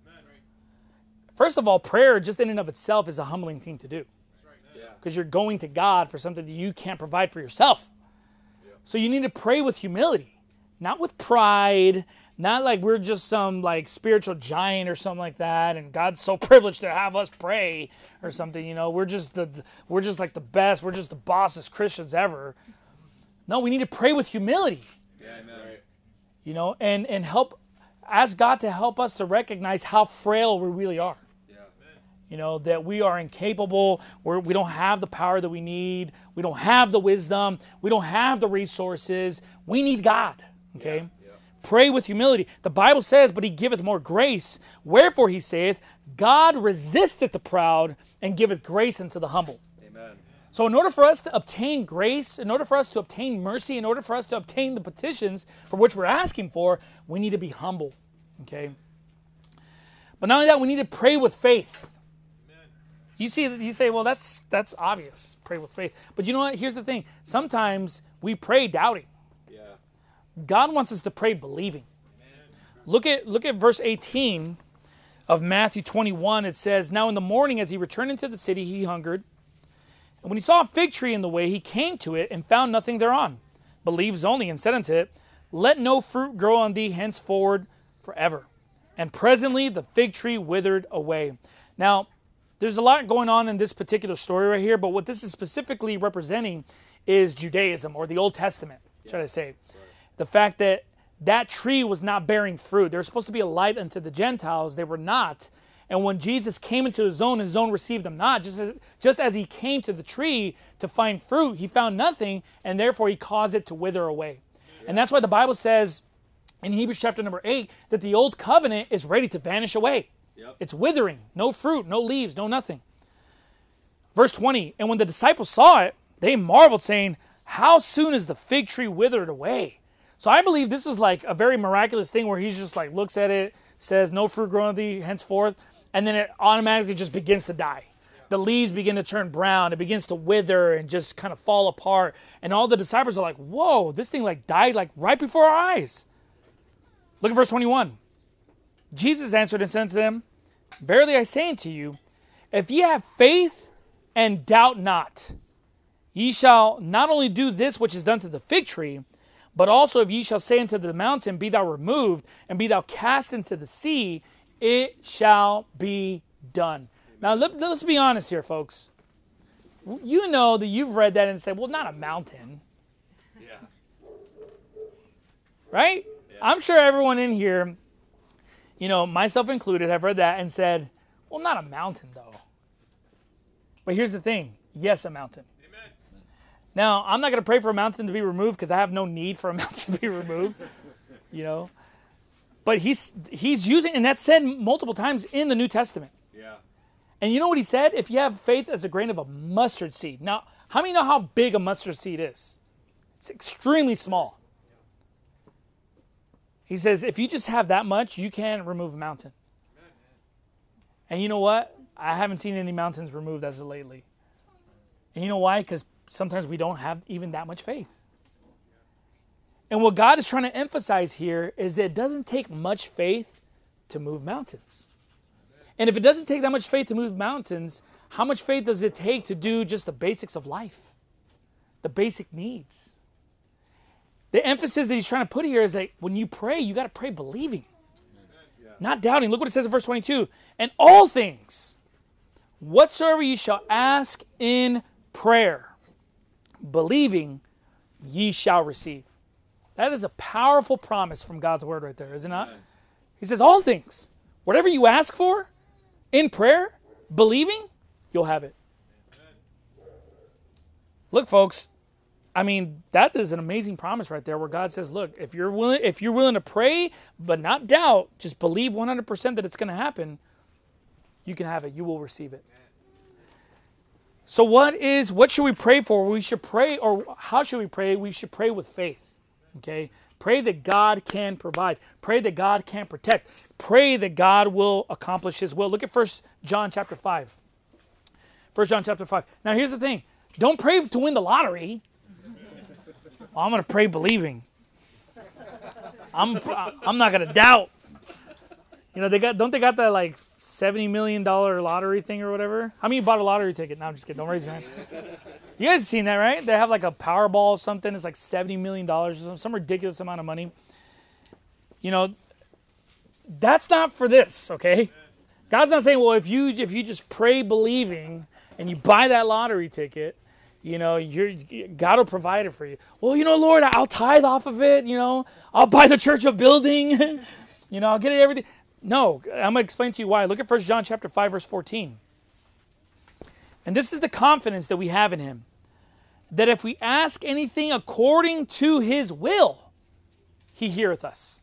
First of all, prayer just in and of itself is a humbling thing to do. Because you're going to God for something that you can't provide for yourself. So you need to pray with humility, not with pride, not like we're just some like spiritual giant or something like that, and God's so privileged to have us pray or something. You know, we're just like the best. We're just the bossest Christians ever. No, we need to pray with humility. Yeah, amen. You know, and ask God to help us to recognize how frail we really are. You know, that we are incapable, we don't have the power that we need, we don't have the wisdom, we don't have the resources. We need God, okay? Yeah. Pray with humility. The Bible says, but he giveth more grace. Wherefore he saith, God resisteth the proud and giveth grace unto the humble. Amen. So in order for us to obtain grace, in order for us to obtain mercy, in order for us to obtain the petitions for which we're asking for, we need to be humble, okay? But not only that, we need to pray with faith. You say, well, that's obvious. Pray with faith. But you know what? Here's the thing. Sometimes we pray doubting. Yeah. God wants us to pray believing. Amen. Look at verse 18 of Matthew 21. It says, now in the morning as he returned into the city, he hungered. And when he saw a fig tree in the way, he came to it and found nothing thereon, but leaves only, and said unto it, let no fruit grow on thee henceforward forever. And presently the fig tree withered away. Now, there's a lot going on in this particular story right here, but what this is specifically representing is Judaism, or the Old Testament, should I say. Right. The fact that that tree was not bearing fruit. They were supposed to be a light unto the Gentiles. They were not. And when Jesus came into his own received him not. Just as he came to the tree to find fruit, he found nothing, and therefore he caused it to wither away. Yeah. And that's why the Bible says in Hebrews chapter number 8 that the old covenant is ready to vanish away. Yep. It's withering, no fruit, no leaves, no nothing. Verse 20, and when the disciples saw it, they marveled, saying, how soon is the fig tree withered away? So I believe this is like a very miraculous thing where he's just like looks at it, says, no fruit growing on thee henceforth, and then it automatically just begins to die. The leaves begin to turn brown, it begins to wither and just kind of fall apart. And all the disciples are like, whoa, this thing like died like right before our eyes. Look at verse 21. Jesus answered and said to them, verily I say unto you, if ye have faith and doubt not, ye shall not only do this which is done to the fig tree, but also if ye shall say unto the mountain, be thou removed, and be thou cast into the sea, it shall be done. Now let's be honest here, folks. You know that you've read that and said, well, not a mountain. Yeah. Right? Yeah. I'm sure everyone in here, you know, myself included, have read that and said, well, not a mountain, though. But here's the thing. Yes, a mountain. Amen. Now, I'm not going to pray for a mountain to be removed because I have no need for a mountain to be removed, you know. But he's using, and that's said multiple times in the New Testament. Yeah. And you know what he said? If you have faith as a grain of a mustard seed. Now, how many know how big a mustard seed is? It's extremely small. He says, if you just have that much, you can remove a mountain. And you know what? I haven't seen any mountains removed as of lately. And you know why? Because sometimes we don't have even that much faith. And what God is trying to emphasize here is that it doesn't take much faith to move mountains. And if it doesn't take that much faith to move mountains, how much faith does it take to do just the basics of life? The basic needs. The emphasis that he's trying to put here is that when you pray, you got to pray believing. Not doubting. Look what it says in verse 22. And all things, whatsoever ye shall ask in prayer, believing, ye shall receive. That is a powerful promise from God's word right there, is it not? He says all things, whatever you ask for in prayer, believing, you'll have it. Look, folks, I mean, that is an amazing promise right there where God says, look, if you're willing to pray but not doubt, just believe 100% that it's going to happen, you can have it. You will receive it. So what should we pray for? We should pray, or how should we pray? We should pray with faith. Okay? Pray that God can provide. Pray that God can protect. Pray that God will accomplish his will. Look at 1 John chapter 5. 1 John chapter 5. Now here's the thing. Don't pray to win the lottery. Well, I'm going to pray believing. I'm not going to doubt. You know, don't they got that like $70 million lottery thing or whatever? How many bought a lottery ticket? No, I'm just kidding. Don't raise your hand. You guys have seen that, right? They have like a Powerball or something. It's like $70 million or some ridiculous amount of money. You know, that's not for this, okay? God's not saying, well, if you just pray believing and you buy that lottery ticket, you know, God will provide it for you. Well, you know, Lord, I'll tithe off of it. You know, I'll buy the church a building. You know, I'll get it everything. No, I'm going to explain to you why. Look at 1 John chapter 5, verse 14. And this is the confidence that we have in him, that if we ask anything according to his will, he heareth us.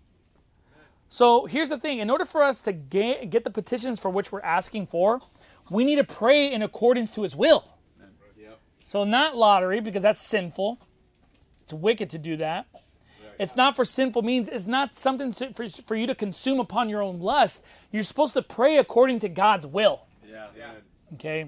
So here's the thing. In order for us to get the petitions for which we're asking for, we need to pray in accordance to his will. So not lottery, because that's sinful. It's wicked to do that. It's not for sinful means. It's not something for you to consume upon your own lust. You're supposed to pray according to God's will. Yeah. Okay?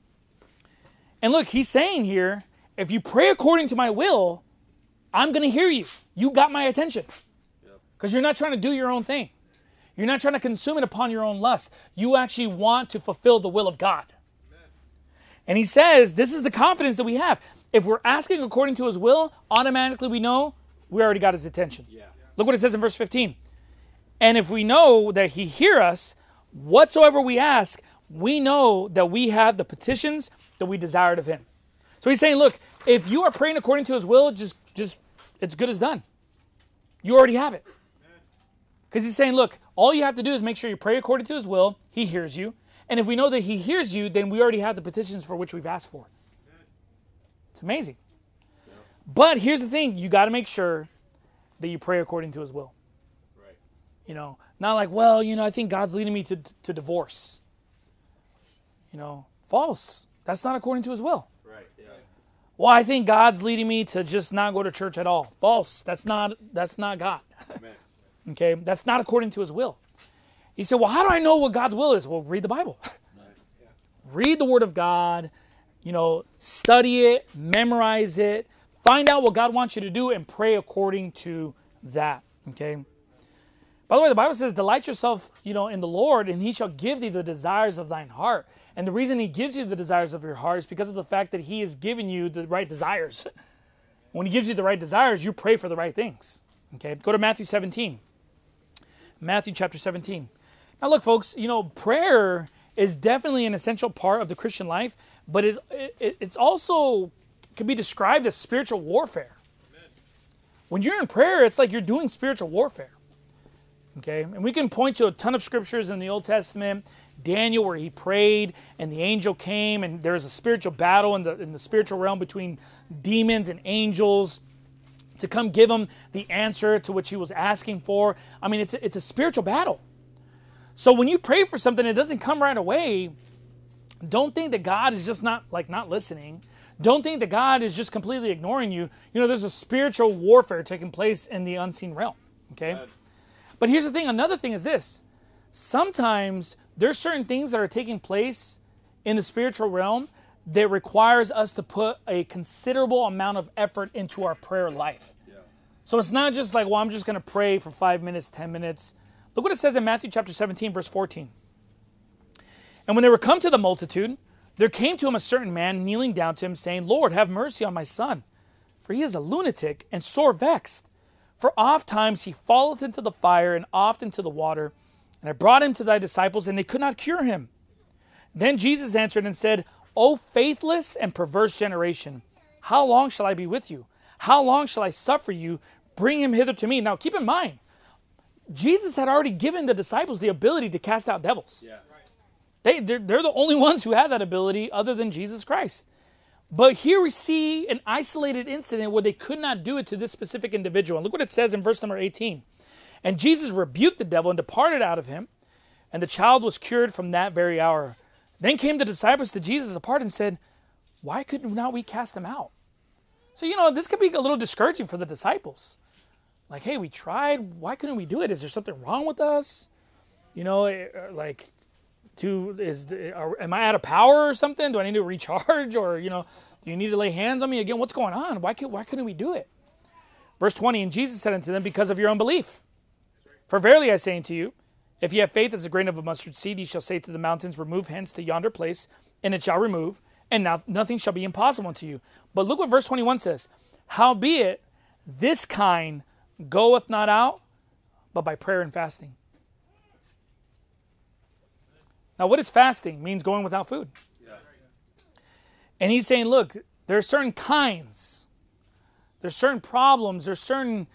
And look, he's saying here, if you pray according to my will, I'm going to hear you. You got my attention. Because you're not trying to do your own thing. You're not trying to consume it upon your own lust. You actually want to fulfill the will of God. And he says, this is the confidence that we have. If we're asking according to his will, automatically we know we already got his attention. Yeah. Look what it says in verse 15. And if we know that he hear us, whatsoever we ask, we know that we have the petitions that we desired of him. So he's saying, look, if you are praying according to his will, just it's good as done. You already have it. Because he's saying, look, all you have to do is make sure you pray according to his will. He hears you. And if we know that he hears you, then we already have the petitions for which we've asked for. It's amazing. Yeah. But here's the thing. You got to make sure that you pray according to his will. Right. You know, not like, well, you know, I think God's leading me to divorce. You know, false. That's not according to his will. Right. Yeah. Well, I think God's leading me to just not go to church at all. False. That's not God. Okay? That's not according to his will. He said, well, how do I know what God's will is? Well, read the Bible. Read the Word of God. You know, study it, memorize it, find out what God wants you to do, and pray according to that. Okay? By the way, the Bible says, delight yourself, you know, in the Lord, and he shall give thee the desires of thine heart. And the reason he gives you the desires of your heart is because of the fact that he has given you the right desires. When he gives you the right desires, you pray for the right things. Okay? Go to Matthew 17. Matthew chapter 17. Now look, folks, you know, prayer is definitely an essential part of the Christian life, but it's also can be described as spiritual warfare. Amen. When you're in prayer, it's like you're doing spiritual warfare. Okay? And we can point to a ton of scriptures in the Old Testament, Daniel where he prayed and the angel came and there's a spiritual battle in the spiritual realm between demons and angels to come give him the answer to which he was asking for. I mean, it's a spiritual battle. So when you pray for something that doesn't come right away, don't think that God is just not listening. Don't think that God is just completely ignoring you. You know, there's a spiritual warfare taking place in the unseen realm. Okay? But here's the thing. Another thing is this. Sometimes there's certain things that are taking place in the spiritual realm that requires us to put a considerable amount of effort into our prayer life. Yeah. So it's not just like, well, I'm just going to pray for 5 minutes, 10 minutes. Look what it says in Matthew chapter 17, verse 14. And when they were come to the multitude, there came to him a certain man kneeling down to him, saying, Lord, have mercy on my son, for he is a lunatic and sore vexed. For oft times he falleth into the fire and oft into the water. And I brought him to thy disciples, and they could not cure him. Then Jesus answered and said, O faithless and perverse generation, how long shall I be with you? How long shall I suffer you? Bring him hither to me. Now keep in mind, Jesus had already given the disciples the ability to cast out devils. Yeah. They're the only ones who had that ability other than Jesus Christ. But here we see an isolated incident where they could not do it to this specific individual. And look what it says in verse number 18. And Jesus rebuked the devil and departed out of him, and the child was cured from that very hour. Then came the disciples to Jesus apart and said, why could not we cast them out? So, this could be a little discouraging for the disciples. Like, hey, we tried. Why couldn't we do it? Is there something wrong with us? Am I out of power or something? Do I need to recharge? Or, do you need to lay hands on me again? What's going on? Why couldn't we do it? Verse 20, and Jesus said unto them, because of your unbelief. For verily I say unto you, if ye have faith as a grain of a mustard seed, ye shall say to the mountains, remove hence to yonder place, and it shall remove, and now nothing shall be impossible unto you. But look what verse 21 says. Howbeit, this kind goeth not out, but by prayer and fasting. Now, what is fasting? It means going without food. Yeah. And he's saying, look, there are certain kinds. There's certain problems. There's certain,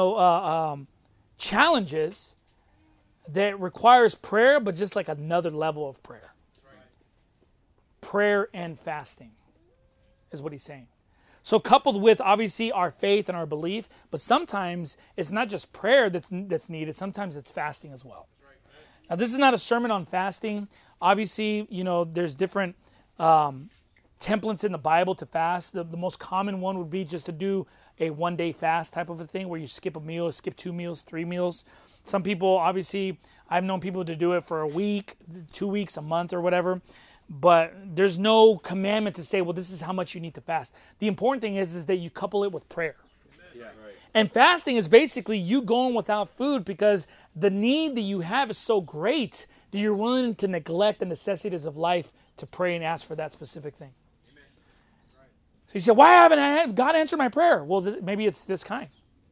challenges that requires prayer, but just like another level of prayer. Right. Prayer and fasting is what he's saying. So coupled with, obviously, our faith and our belief, but sometimes it's not just prayer that's needed. Sometimes it's fasting as well. Now, this is not a sermon on fasting. Obviously, there's different templates in the Bible to fast. The most common one would be just to do a one-day fast type of a thing where you skip a meal, skip 2 meals, 3 meals. Some people, obviously, I've known people to do it for a week, 2 weeks, a month, or whatever. But there's no commandment to say, well, this is how much you need to fast. The important thing is that you couple it with prayer. Yeah, right. And fasting is basically you going without food because the need that you have is so great that you're willing to neglect the necessities of life to pray and ask for that specific thing. Amen. Right. So you say, why haven't God answered my prayer? Well, maybe it's this kind.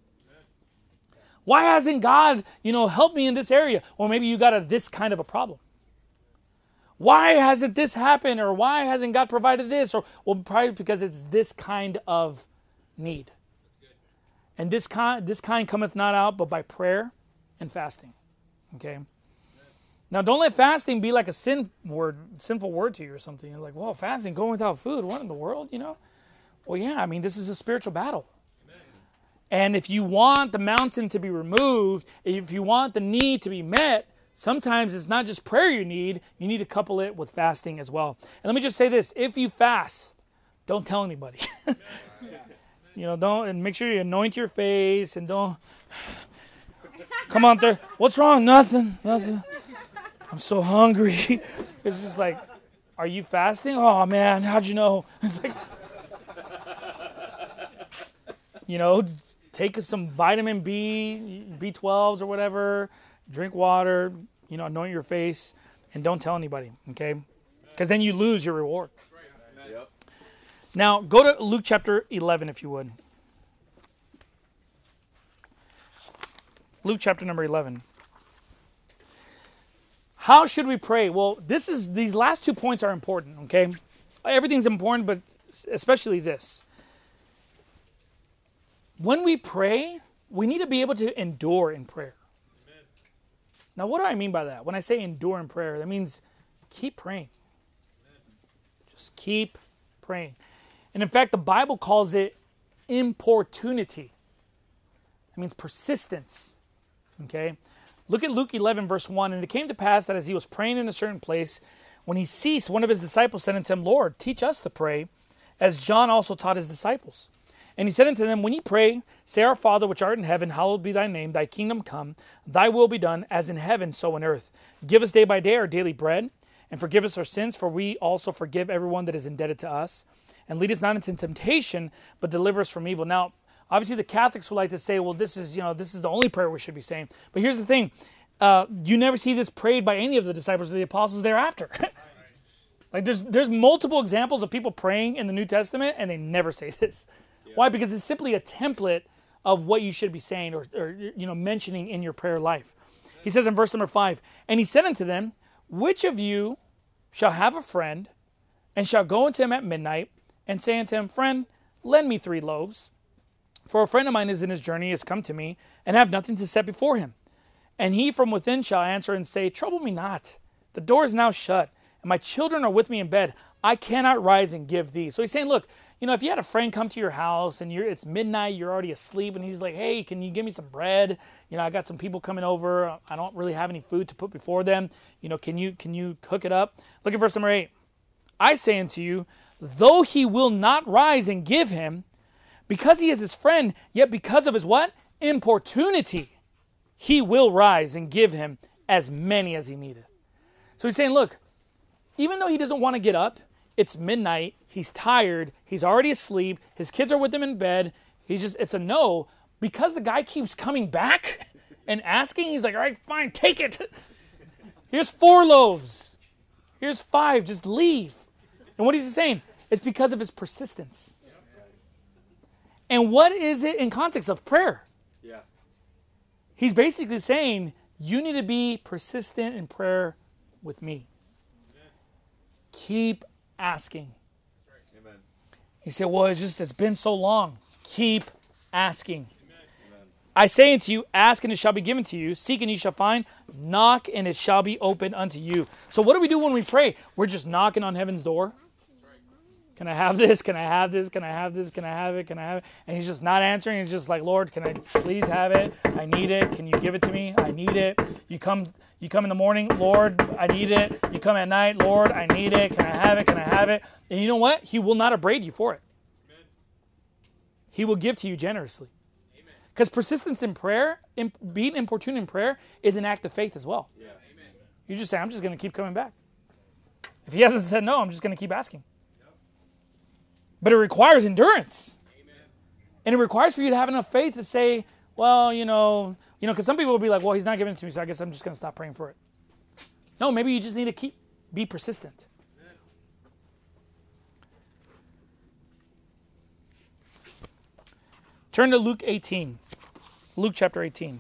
Why hasn't God, helped me in this area? Or maybe you got this kind of a problem. Why hasn't this happened? Or why hasn't God provided this? Or, well, probably because it's this kind of need. And this kind cometh not out but by prayer and fasting. Okay? Now, don't let fasting be like a sinful word to you or something. You're like, whoa, fasting, going without food, what in the world, Well, yeah, this is a spiritual battle. And if you want the mountain to be removed, if you want the need to be met, sometimes it's not just prayer you need to couple it with fasting as well. And let me just say this, if you fast, don't tell anybody. Don't, and make sure you anoint your face and don't, come on there, what's wrong? Nothing. I'm so hungry. It's just like, are you fasting? Oh man, how'd you know? It's like, take some vitamin B, B12s or whatever, drink water, anoint your face, and don't tell anybody, okay? Because then you lose your reward. Yep. Now, go to Luke chapter 11, if you would. Luke chapter number 11. How should we pray? Well, these last 2 points are important, okay? Everything's important, but especially this. When we pray, we need to be able to endure in prayer. Amen. Now, what do I mean by that? When I say endure in prayer, that means keep praying. Amen. Just keep praying. And in fact, the Bible calls it importunity. It means persistence. Okay? Look at Luke 11, verse 1. And it came to pass that as he was praying in a certain place, when he ceased, one of his disciples said unto him, Lord, teach us to pray, as John also taught his disciples. And he said unto them, when ye pray, say, Our Father which art in heaven, hallowed be thy name, thy kingdom come, thy will be done, as in heaven, so on earth. Give us day by day our daily bread, and forgive us our sins, for we also forgive everyone that is indebted to us. And lead us not into temptation, but deliver us from evil. Now, obviously the Catholics would like to say, well, this is the only prayer we should be saying. But here's the thing. You never see this prayed by any of the disciples or the apostles thereafter. Like there's multiple examples of people praying in the New Testament, and they never say this. Why? Because it's simply a template of what you should be saying or mentioning in your prayer life. He says in verse number 5, and he said unto them, which of you shall have a friend, and shall go unto him at midnight, and say unto him, Friend, lend me 3 loaves. For a friend of mine is in his journey, is come to me, and have nothing to set before him. And he from within shall answer and say, Trouble me not. The door is now shut, and my children are with me in bed. I cannot rise and give thee. So he's saying, look, if you had a friend come to your house and it's midnight, you're already asleep, and he's like, hey, can you give me some bread? I got some people coming over. I don't really have any food to put before them. Can you hook it up? Look at verse number 8. I say unto you, though he will not rise and give him, because he is his friend, yet because of his what? Importunity, he will rise and give him as many as he needeth. So he's saying, look, even though he doesn't want to get up, it's midnight, he's tired, he's already asleep, his kids are with him in bed, it's a no. Because the guy keeps coming back and asking, he's like, all right, fine, take it. Here's 4 loaves. Here's 5, just leave. And what is he saying? It's because of his persistence. And what is it in context of prayer? Yeah. He's basically saying, you need to be persistent in prayer with me. Amen. Keep asking. Right. Amen. He said, well, it's been so long. Keep asking. Amen. I say unto you, ask and it shall be given to you. Seek and ye shall find. Knock and it shall be opened unto you. So what do we do when we pray? We're just knocking on heaven's door. Can I have this? Can I have this? Can I have this? Can I have it? Can I have it? And he's just not answering. He's just like, Lord, can I please have it? I need it. Can you give it to me? I need it. You come in the morning, Lord, I need it. You come at night, Lord, I need it. Can I have it? Can I have it? And you know what? He will not upbraid you for it. Amen. He will give to you generously. Because persistence in prayer, being importunate in prayer, is an act of faith as well. Yeah. Amen. You just say, I'm just going to keep coming back. If he hasn't said no, I'm just going to keep asking. But it requires endurance. Amen. And it requires for you to have enough faith to say, well, because some people will be like, well, he's not giving it to me, so I guess I'm just going to stop praying for it. No, maybe you just need to be persistent. Amen. Turn to Luke 18. Luke chapter 18.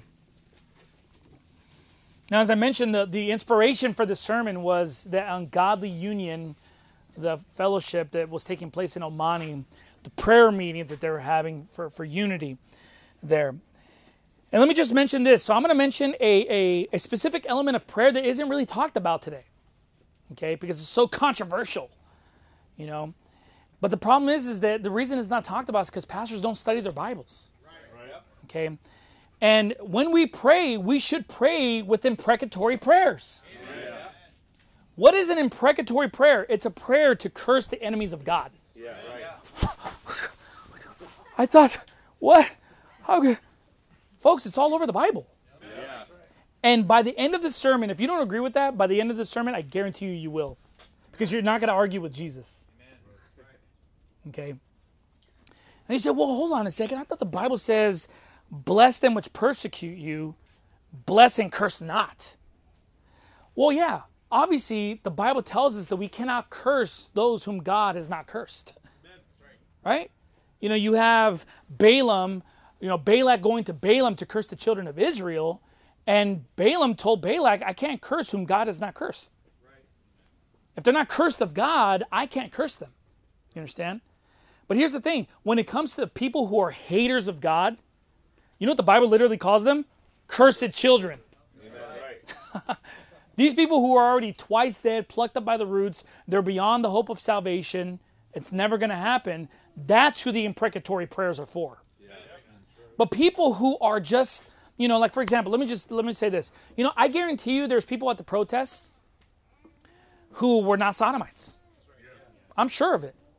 Now, as I mentioned, the inspiration for the sermon was the ungodly union, the fellowship that was taking place in Omani, the prayer meeting that they were having for unity there. And let me just mention this. So I'm going to mention a specific element of prayer that isn't really talked about today, okay, because it's so controversial, But the problem is that the reason it's not talked about is because pastors don't study their Bibles, okay? And when we pray, we should pray with imprecatory prayers. What is an imprecatory prayer? It's a prayer to curse the enemies of God. Yeah, right. I thought, what? How? Folks, it's all over the Bible. Yeah. And by the end of the sermon, if you don't agree with that, by the end of the sermon, I guarantee you will. Because you're not going to argue with Jesus. Okay? And he said, well, hold on a second. I thought the Bible says, bless them which persecute you, bless and curse not. Well, yeah. Obviously, the Bible tells us that we cannot curse those whom God has not cursed. Right? You have Balaam, Balak going to Balaam to curse the children of Israel, and Balaam told Balak, I can't curse whom God has not cursed. If they're not cursed of God, I can't curse them. You understand? But here's the thing. When it comes to people who are haters of God, you know what the Bible literally calls them? Cursed children. Right. These people who are already twice dead, plucked up by the roots, they're beyond the hope of salvation. It's never going to happen. That's who the imprecatory prayers are for. Yeah. But people who are just, like for example, let me say this. I guarantee you there's people at the protest who were not sodomites. I'm sure of it.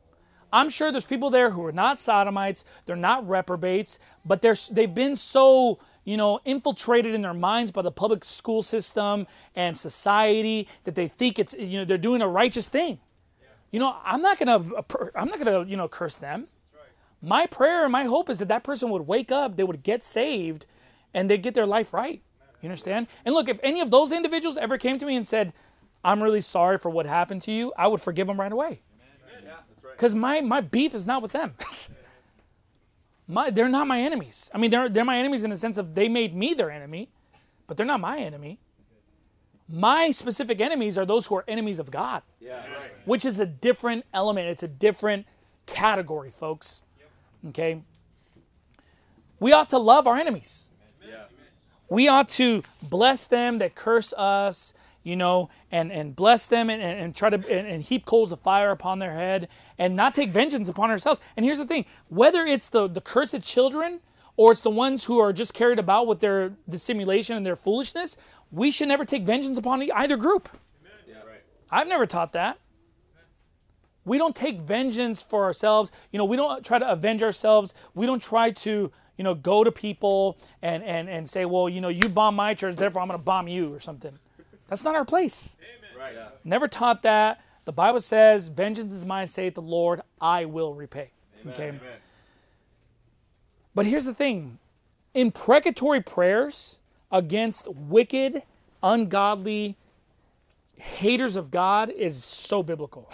I'm sure there's people there who are not sodomites, they're not reprobates, but they've been so, infiltrated in their minds by the public school system and society that they think it's, they're doing a righteous thing. I'm not gonna curse them. My prayer and my hope is that person would wake up, they would get saved, and they'd get their life right. You understand? And look, if any of those individuals ever came to me and said, I'm really sorry for what happened to you, I would forgive them right away. Because my beef is not with them. They're not my enemies. I mean, they're my enemies in the sense of they made me their enemy, but they're not my enemy. My specific enemies are those who are enemies of God, which is a different element. It's a different category, folks. Okay? We ought to love our enemies. We ought to bless them that curse us, and bless them and try to and heap coals of fire upon their head and not take vengeance upon ourselves. And here's the thing, whether it's the cursed children or it's the ones who are just carried about with their dissimulation and their foolishness, we should never take vengeance upon either group. I've never taught that. We don't take vengeance for ourselves. We don't try to avenge ourselves. We don't try to, go to people and say, well, you bomb my church, therefore I'm going to bomb you or something. That's not our place. Right. Never taught that. The Bible says, vengeance is mine, saith the Lord, I will repay. Amen. Okay. Amen. But here's the thing. Imprecatory prayers against wicked, ungodly, haters of God is so biblical.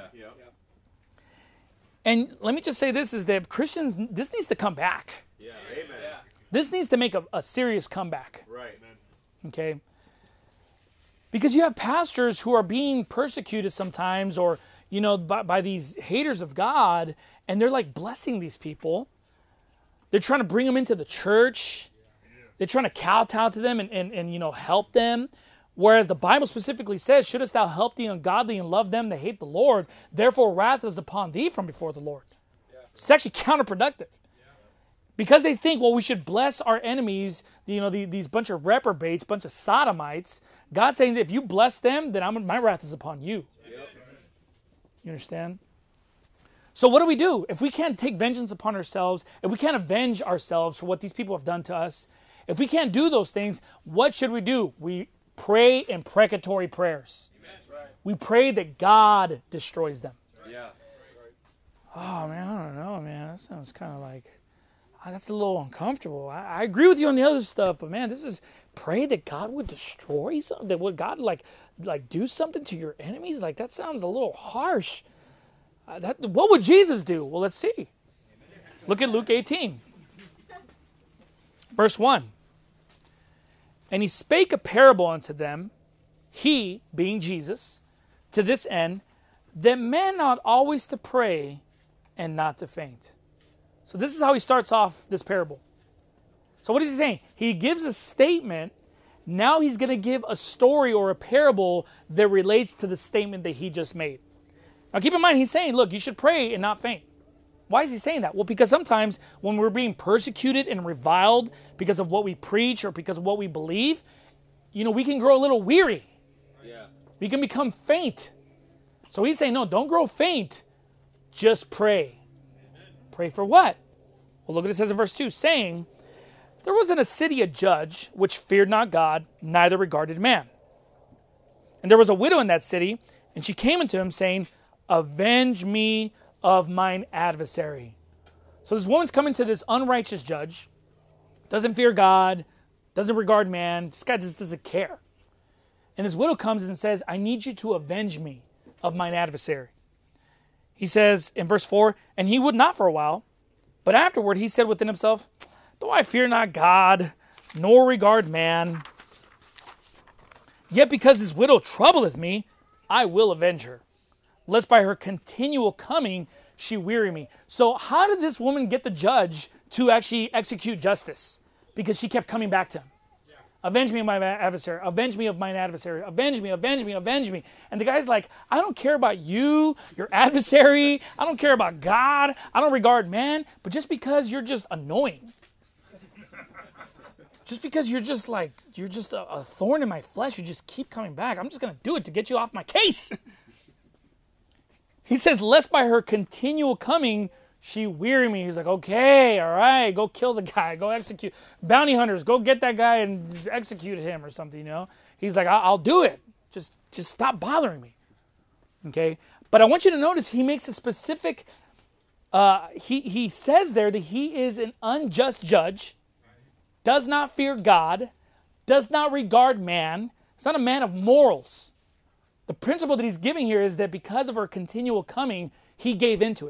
And let me just say this, is that Christians, this needs to come back. Yeah. Amen. This needs to make a serious comeback. Right. Okay. Because you have pastors who are being persecuted sometimes or, by these haters of God, and they're like blessing these people. They're trying to bring them into the church. They're trying to kowtow to them and help them. Whereas the Bible specifically says, shouldest thou help the ungodly and love them that hate the Lord, therefore wrath is upon thee from before the Lord. It's actually counterproductive. Because they think, well, we should bless our enemies, these bunch of reprobates, bunch of sodomites. God's saying that if you bless them, then my wrath is upon you. Yep. You understand? So what do? If we can't take vengeance upon ourselves, if we can't avenge ourselves for what these people have done to us, if we can't do those things, what should we do? We pray imprecatory prayers. Right. We pray that God destroys them. Right. Yeah. Oh, man, I don't know, man. That sounds kind of like... that's a little uncomfortable. I agree with you on the other stuff, but man, this is pray that God would destroy something, that would God like do something to your enemies? Like that sounds a little harsh. What would Jesus do? Well, let's see. Look at Luke 18, verse 1. And he spake a parable unto them, he being Jesus, to this end, that men ought always to pray and not to faint. So this is how he starts off this parable. So what is he saying? He gives a statement. Now he's going to give a story or a parable that relates to the statement that he just made. Now keep in mind, he's saying, look, you should pray and not faint. Why is he saying that? Well, because sometimes when we're being persecuted and reviled because of what we preach or because of what we believe, we can grow a little weary. Yeah. We can become faint. So he's saying, no, don't grow faint. Just pray. Pray for what? Well, look what it says in verse 2, saying, there was in a city a judge which feared not God, neither regarded man. And there was a widow in that city, and she came unto him, saying, avenge me of mine adversary. So this woman's coming to this unrighteous judge, doesn't fear God, doesn't regard man. This guy just doesn't care. And this widow comes and says, I need you to avenge me of mine adversary. He says in verse 4, and he would not for a while, but afterward he said within himself, though I fear not God, nor regard man, yet because this widow troubleth me, I will avenge her, lest by her continual coming she weary me. So how did this woman get the judge to actually execute justice? Because she kept coming back to him. Avenge me of my adversary. Avenge me of mine adversary. Avenge me, avenge me, avenge me. And the guy's like, I don't care about you, your adversary. I don't care about God. I don't regard man. But just because you're just annoying, just because you're just a thorn in my flesh, you just keep coming back, I'm just going to do it to get you off my case. He says, lest by her continual coming, she weary me. He's like, okay, all right, go kill the guy. Go execute. Bounty hunters, go get that guy and just execute him or something, you know. He's like, I'll do it. Just stop bothering me. Okay? But I want you to notice he makes a specific, he says there that he is an unjust judge, does not fear God, does not regard man. He's not a man of morals. The principle that he's giving here is that because of her continual coming, he gave into it.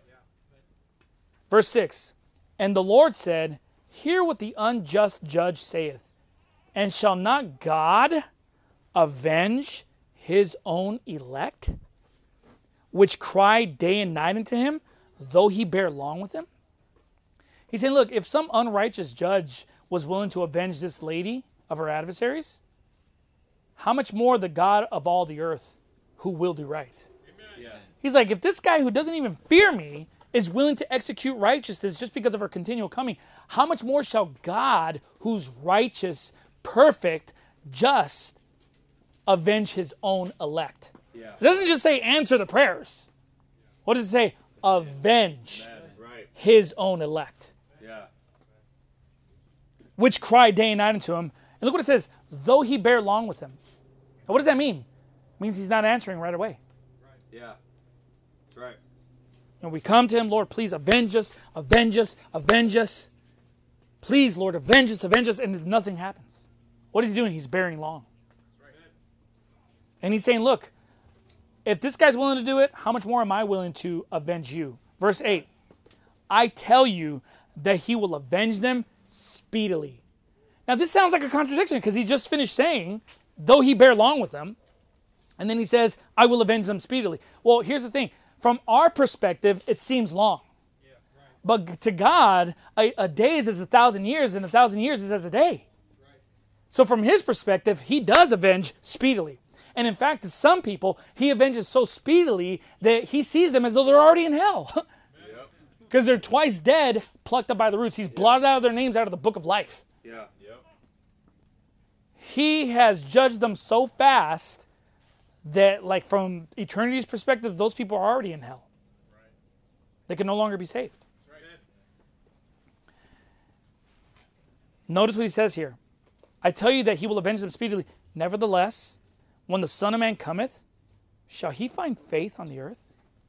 Verse 6, and the Lord said, hear what the unjust judge saith, and shall not God avenge his own elect, which cry day and night unto him, though he bear long with them? He's saying, look, if some unrighteous judge was willing to avenge this lady of her adversaries, how much more the God of all the earth who will do right? Yeah. He's like, if this guy who doesn't even fear me is willing to execute righteousness just because of her continual coming, how much more shall God, who's righteous, perfect, just, avenge his own elect? Yeah. It doesn't just say answer the prayers. What does it say? Avenge his own elect. Yeah. Which cry day and night unto him. And look what it says, though he bear long with them. Now, what does that mean? It means he's not answering right away. Right. Yeah. Right. And we come to him, Lord, please avenge us, avenge us, avenge us. Please, Lord, avenge us, and nothing happens. What is he doing? He's bearing long. And he's saying, look, if this guy's willing to do it, how much more am I willing to avenge you? Verse 8, I tell you that he will avenge them speedily. Now, this sounds like a contradiction because he just finished saying, though he bear long with them, and then he says, I will avenge them speedily. Well, here's the thing. From our perspective, it seems long. Yeah, right. But to God, a day is as 1,000 years, and 1,000 years is as a day. Right. So from his perspective, he does avenge speedily. And in fact, to some people, he avenges so speedily that he sees them as though they're already in hell. Because they're twice dead, plucked up by the roots. He's blotted out their names out of the book of life. Yeah. He has judged them so fast that, like, from eternity's perspective, those people are already in hell. Right. They can no longer be saved. Right. Notice what he says here. I tell you that he will avenge them speedily. Nevertheless, when the Son of Man cometh, shall he find faith on the earth?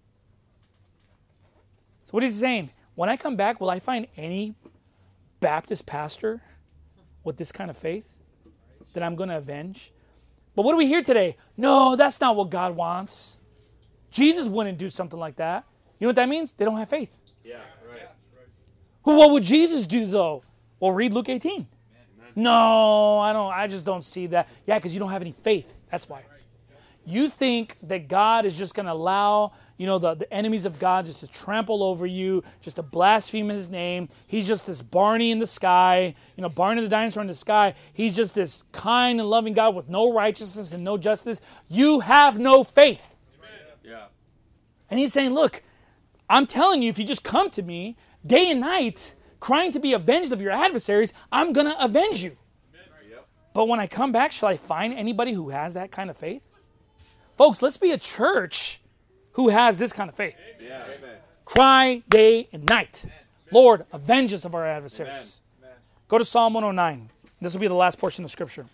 So what is he saying? When I come back, will I find any Baptist pastor with this kind of faith that I'm going to avenge? But what do we hear today? No, that's not what God wants. Jesus wouldn't do something like that. You know what that means? They don't have faith. Yeah, right. Well, what would Jesus do, though? Well, read Luke 18. Amen. No, I just don't see that. Yeah, because you don't have any faith. That's why. You think that God is just going to allow, the enemies of God just to trample over you, just to blaspheme his name. He's just this Barney in the sky, Barney the dinosaur in the sky. He's just this kind and loving God with no righteousness and no justice. You have no faith. Yeah. And he's saying, look, I'm telling you, if you just come to me day and night, crying to be avenged of your adversaries, I'm going to avenge you. But when I come back, shall I find anybody who has that kind of faith? Folks, let's be a church who has this kind of faith. Yeah. Amen. Cry day and night. Amen. Lord, avenge us of our adversaries. Amen. Go to Psalm 109. This will be the last portion of Scripture.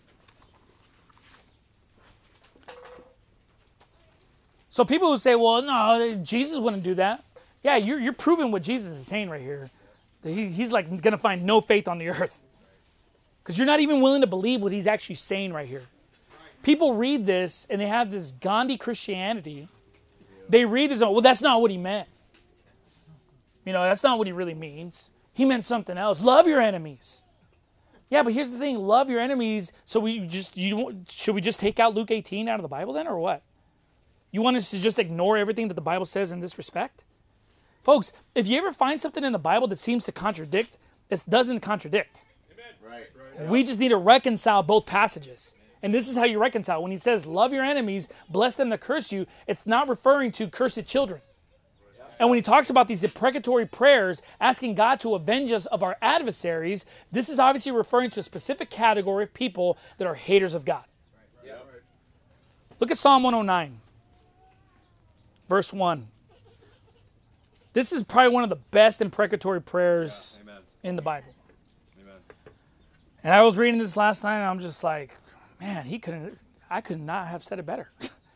So people who say, well, no, Jesus wouldn't do that. Yeah, you're proving what Jesus is saying right here. That he's like going to find no faith on the earth. Because you're not even willing to believe what he's actually saying right here. People read this and they have this Gandhi Christianity. They read this, well, that's not what he meant. That's not what he really means. He meant something else. Love your enemies. Yeah, but here's the thing. Love your enemies. So should we just take out Luke 18 out of the Bible then, or what? You want us to just ignore everything that the Bible says in this respect? Folks, if you ever find something in the Bible that seems to contradict, it doesn't contradict. Amen. Right. We just need to reconcile both passages. And this is how you reconcile. When he says, love your enemies, bless them that curse you, it's not referring to cursed children. And when he talks about these imprecatory prayers, asking God to avenge us of our adversaries, this is obviously referring to a specific category of people that are haters of God. Look at Psalm 109, verse 1. This is probably one of the best imprecatory prayers in the Bible. Amen. And I was reading this last night, and I'm just like, man, I could not have said it better.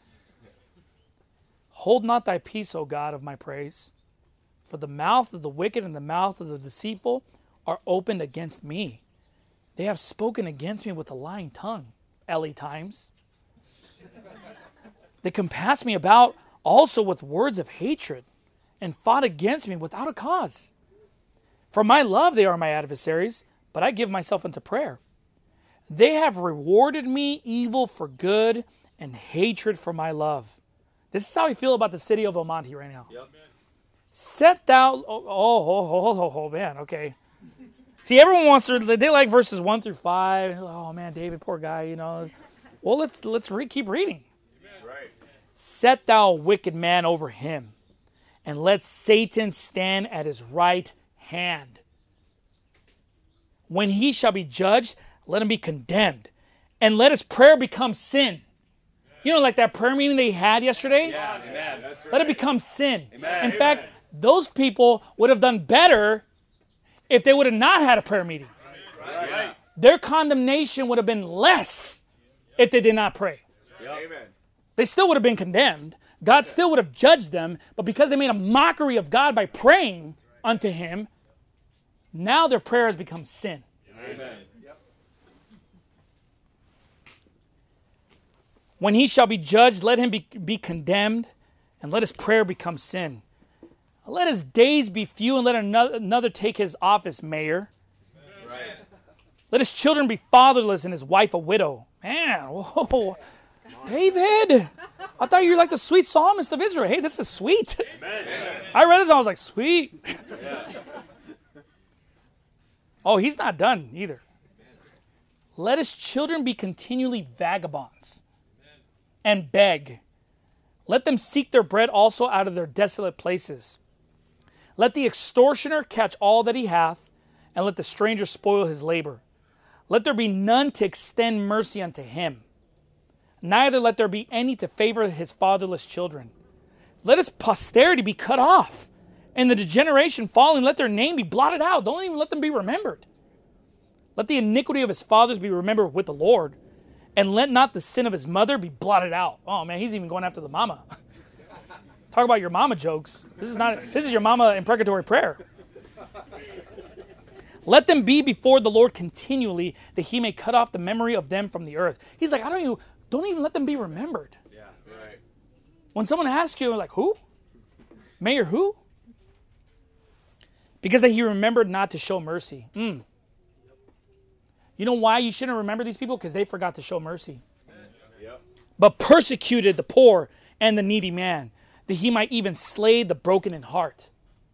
Hold not thy peace, O God, of my praise, for the mouth of the wicked and the mouth of the deceitful are opened against me. They have spoken against me with a lying tongue, Ellie times. They compassed me about also with words of hatred, and fought against me without a cause. For my love they are my adversaries, but I give myself unto prayer. They have rewarded me evil for good, and hatred for my love. This is how I feel about the city of El Monte right now. Yep. Set thou, man, okay. See, everyone wants to, they like verses 1 through 5. Oh man, David, poor guy, you know. Well, let's keep reading. Right. Set thou a wicked man over him, and let Satan stand at his right hand. When he shall be judged, let him be condemned, and let his prayer become sin. You know, like that prayer meeting they had yesterday? Yeah, amen. That's right. Let it become sin. Amen. In fact, those people would have done better if they would have not had a prayer meeting. Right. Their condemnation would have been less if they did not pray. Yep. Amen. They still would have been condemned. God still would have judged them, but because they made a mockery of God by praying unto him, now their prayer has become sin. Amen. When he shall be judged, let him be condemned, and let his prayer become sin. Let his days be few, and let another take his office, mayor. Right. Let his children be fatherless, and his wife a widow. Man, whoa. David, I thought you were like the sweet psalmist of Israel. Hey, this is sweet. Amen. I read this and I was like, sweet. Yeah. Oh, he's not done either. Let his children be continually vagabonds and beg. Let them seek their bread also out of their desolate places. Let the extortioner catch all that he hath, and let the stranger spoil his labor. Let there be none to extend mercy unto him. Neither let there be any to favor his fatherless children. Let his posterity be cut off, and the degeneration falling, let their name be blotted out. Don't even let them be remembered. Let the iniquity of his fathers be remembered with the Lord, and let not the sin of his mother be blotted out. Oh man, he's even going after the mama. Talk about your mama jokes. This is your mama imprecatory prayer. Let them be before the Lord continually, that he may cut off the memory of them from the earth. He's like, don't even let them be remembered. Yeah, right. When someone asks you, like, who? Mayor who? Because that he remembered not to show mercy. You know why you shouldn't remember these people? Because they forgot to show mercy. Yep. But persecuted the poor and the needy man, that he might even slay the broken in heart.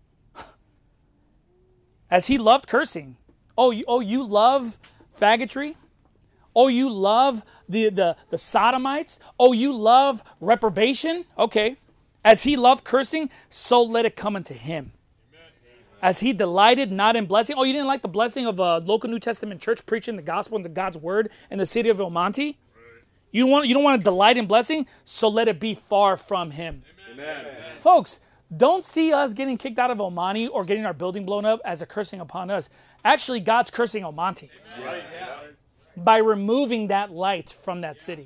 As he loved cursing. Oh, you love faggotry? Oh, you love the sodomites? Oh, you love reprobation? Okay. As he loved cursing, so let it come unto him. As he delighted not in blessing. Oh, you didn't like the blessing of a local New Testament church preaching the gospel and God's word in the city of El Monte? You don't want to delight in blessing? So let it be far from him. Amen. Folks, don't see us getting kicked out of El Monte or getting our building blown up as a cursing upon us. Actually, God's cursing El Monte. Right. By removing that light from that city.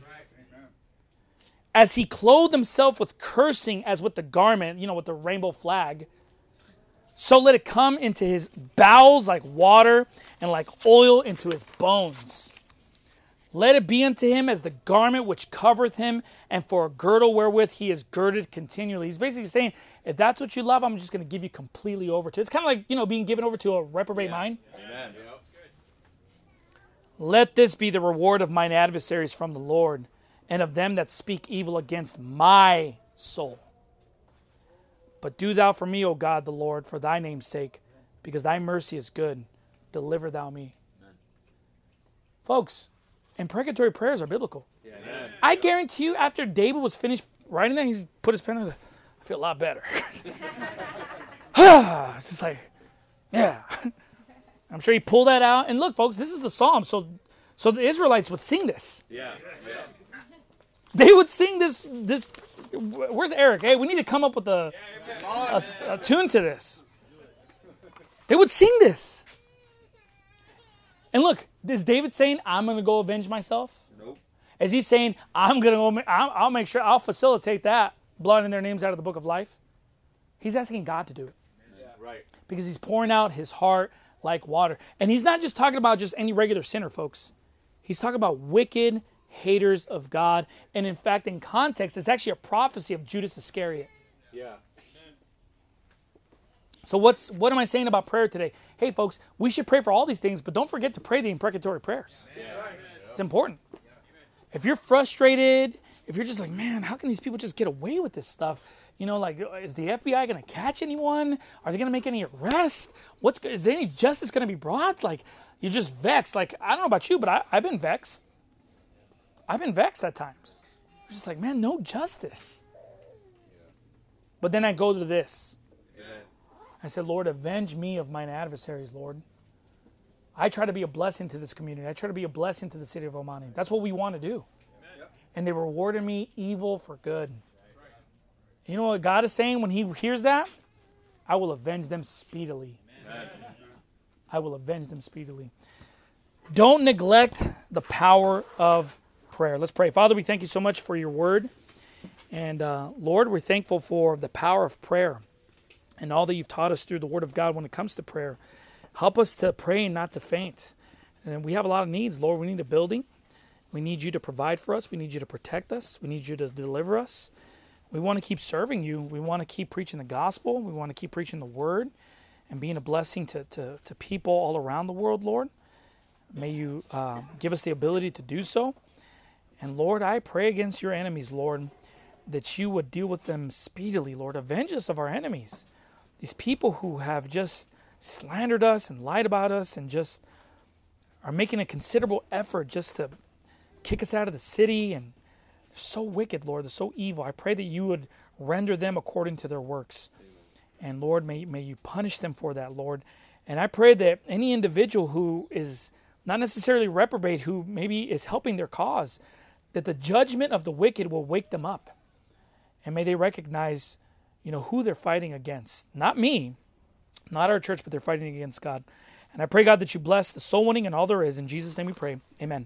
As he clothed himself with cursing as with the garment, with the rainbow flag, so let it come into his bowels like water, and like oil into his bones. Let it be unto him as the garment which covereth him, and for a girdle wherewith he is girded continually. He's basically saying, if that's what you love, I'm just going to give you completely over to it. It's kind of like, being given over to a reprobate mind. Amen. Let this be the reward of mine adversaries from the Lord, and of them that speak evil against my soul. But do thou for me, O God the Lord, for thy name's sake, because thy mercy is good. Deliver thou me. Amen. Folks, imprecatory prayers are biblical. Yeah, I guarantee you, after David was finished writing that, he put his pen on. I feel a lot better. It's just like, yeah. I'm sure he pulled that out. And look, folks, this is the Psalm. So the Israelites would sing this. Yeah. They would sing this Where's Eric? Hey, we need to come up with a tune to this. They would sing this. And look, is David saying, I'm going to go avenge myself? Nope. Is he saying, I'll make sure, I'll facilitate that, blotting their names out of the book of life? He's asking God to do it. Yeah. Right. Because he's pouring out his heart like water. And he's not just talking about just any regular sinner, folks. He's talking about wicked haters of God. And in fact, in context, it's actually a prophecy of Judas Iscariot. Yeah. So what am I saying about prayer today? Hey, folks, we should pray for all these things, but don't forget to pray the imprecatory prayers. Yeah. It's important. If you're frustrated, if you're just like, man, how can these people just get away with this stuff? You know, like, is the FBI going to catch anyone? Are they going to make any arrests? Is there any justice going to be brought? Like, you're just vexed. Like, I don't know about you, but I've been vexed. I've been vexed at times. I'm just like, man, no justice. But then I go to this. I said, Lord, avenge me of mine adversaries, Lord. I try to be a blessing to this community. I try to be a blessing to the city of Omani. That's what we want to do. Amen. And they rewarded me evil for good. You know what God is saying when he hears that? I will avenge them speedily. Amen. I will avenge them speedily. Don't neglect the power of prayer. Let's pray. Father, we thank you so much for your word. And Lord, we're thankful for the power of prayer and all that you've taught us through the word of God when it comes to prayer. Help us to pray and not to faint. And we have a lot of needs, Lord. We need a building. We need you to provide for us. We need you to protect us. We need you to deliver us. We want to keep serving you. We want to keep preaching the gospel. We want to keep preaching the word and being a blessing to people all around the world, Lord. May you give us the ability to do so. And Lord, I pray against your enemies, Lord, that you would deal with them speedily, Lord. Avenge us of our enemies. These people who have just slandered us and lied about us and just are making a considerable effort just to kick us out of the city. And they're so wicked, Lord. They're so evil. I pray that you would render them according to their works. And Lord, may you punish them for that, Lord. And I pray that any individual who is not necessarily reprobate, who maybe is helping their cause, that the judgment of the wicked will wake them up. And may they recognize, who they're fighting against. Not me, not our church, but they're fighting against God. And I pray, God, that you bless the soul winning and all there is. In Jesus' name we pray. Amen.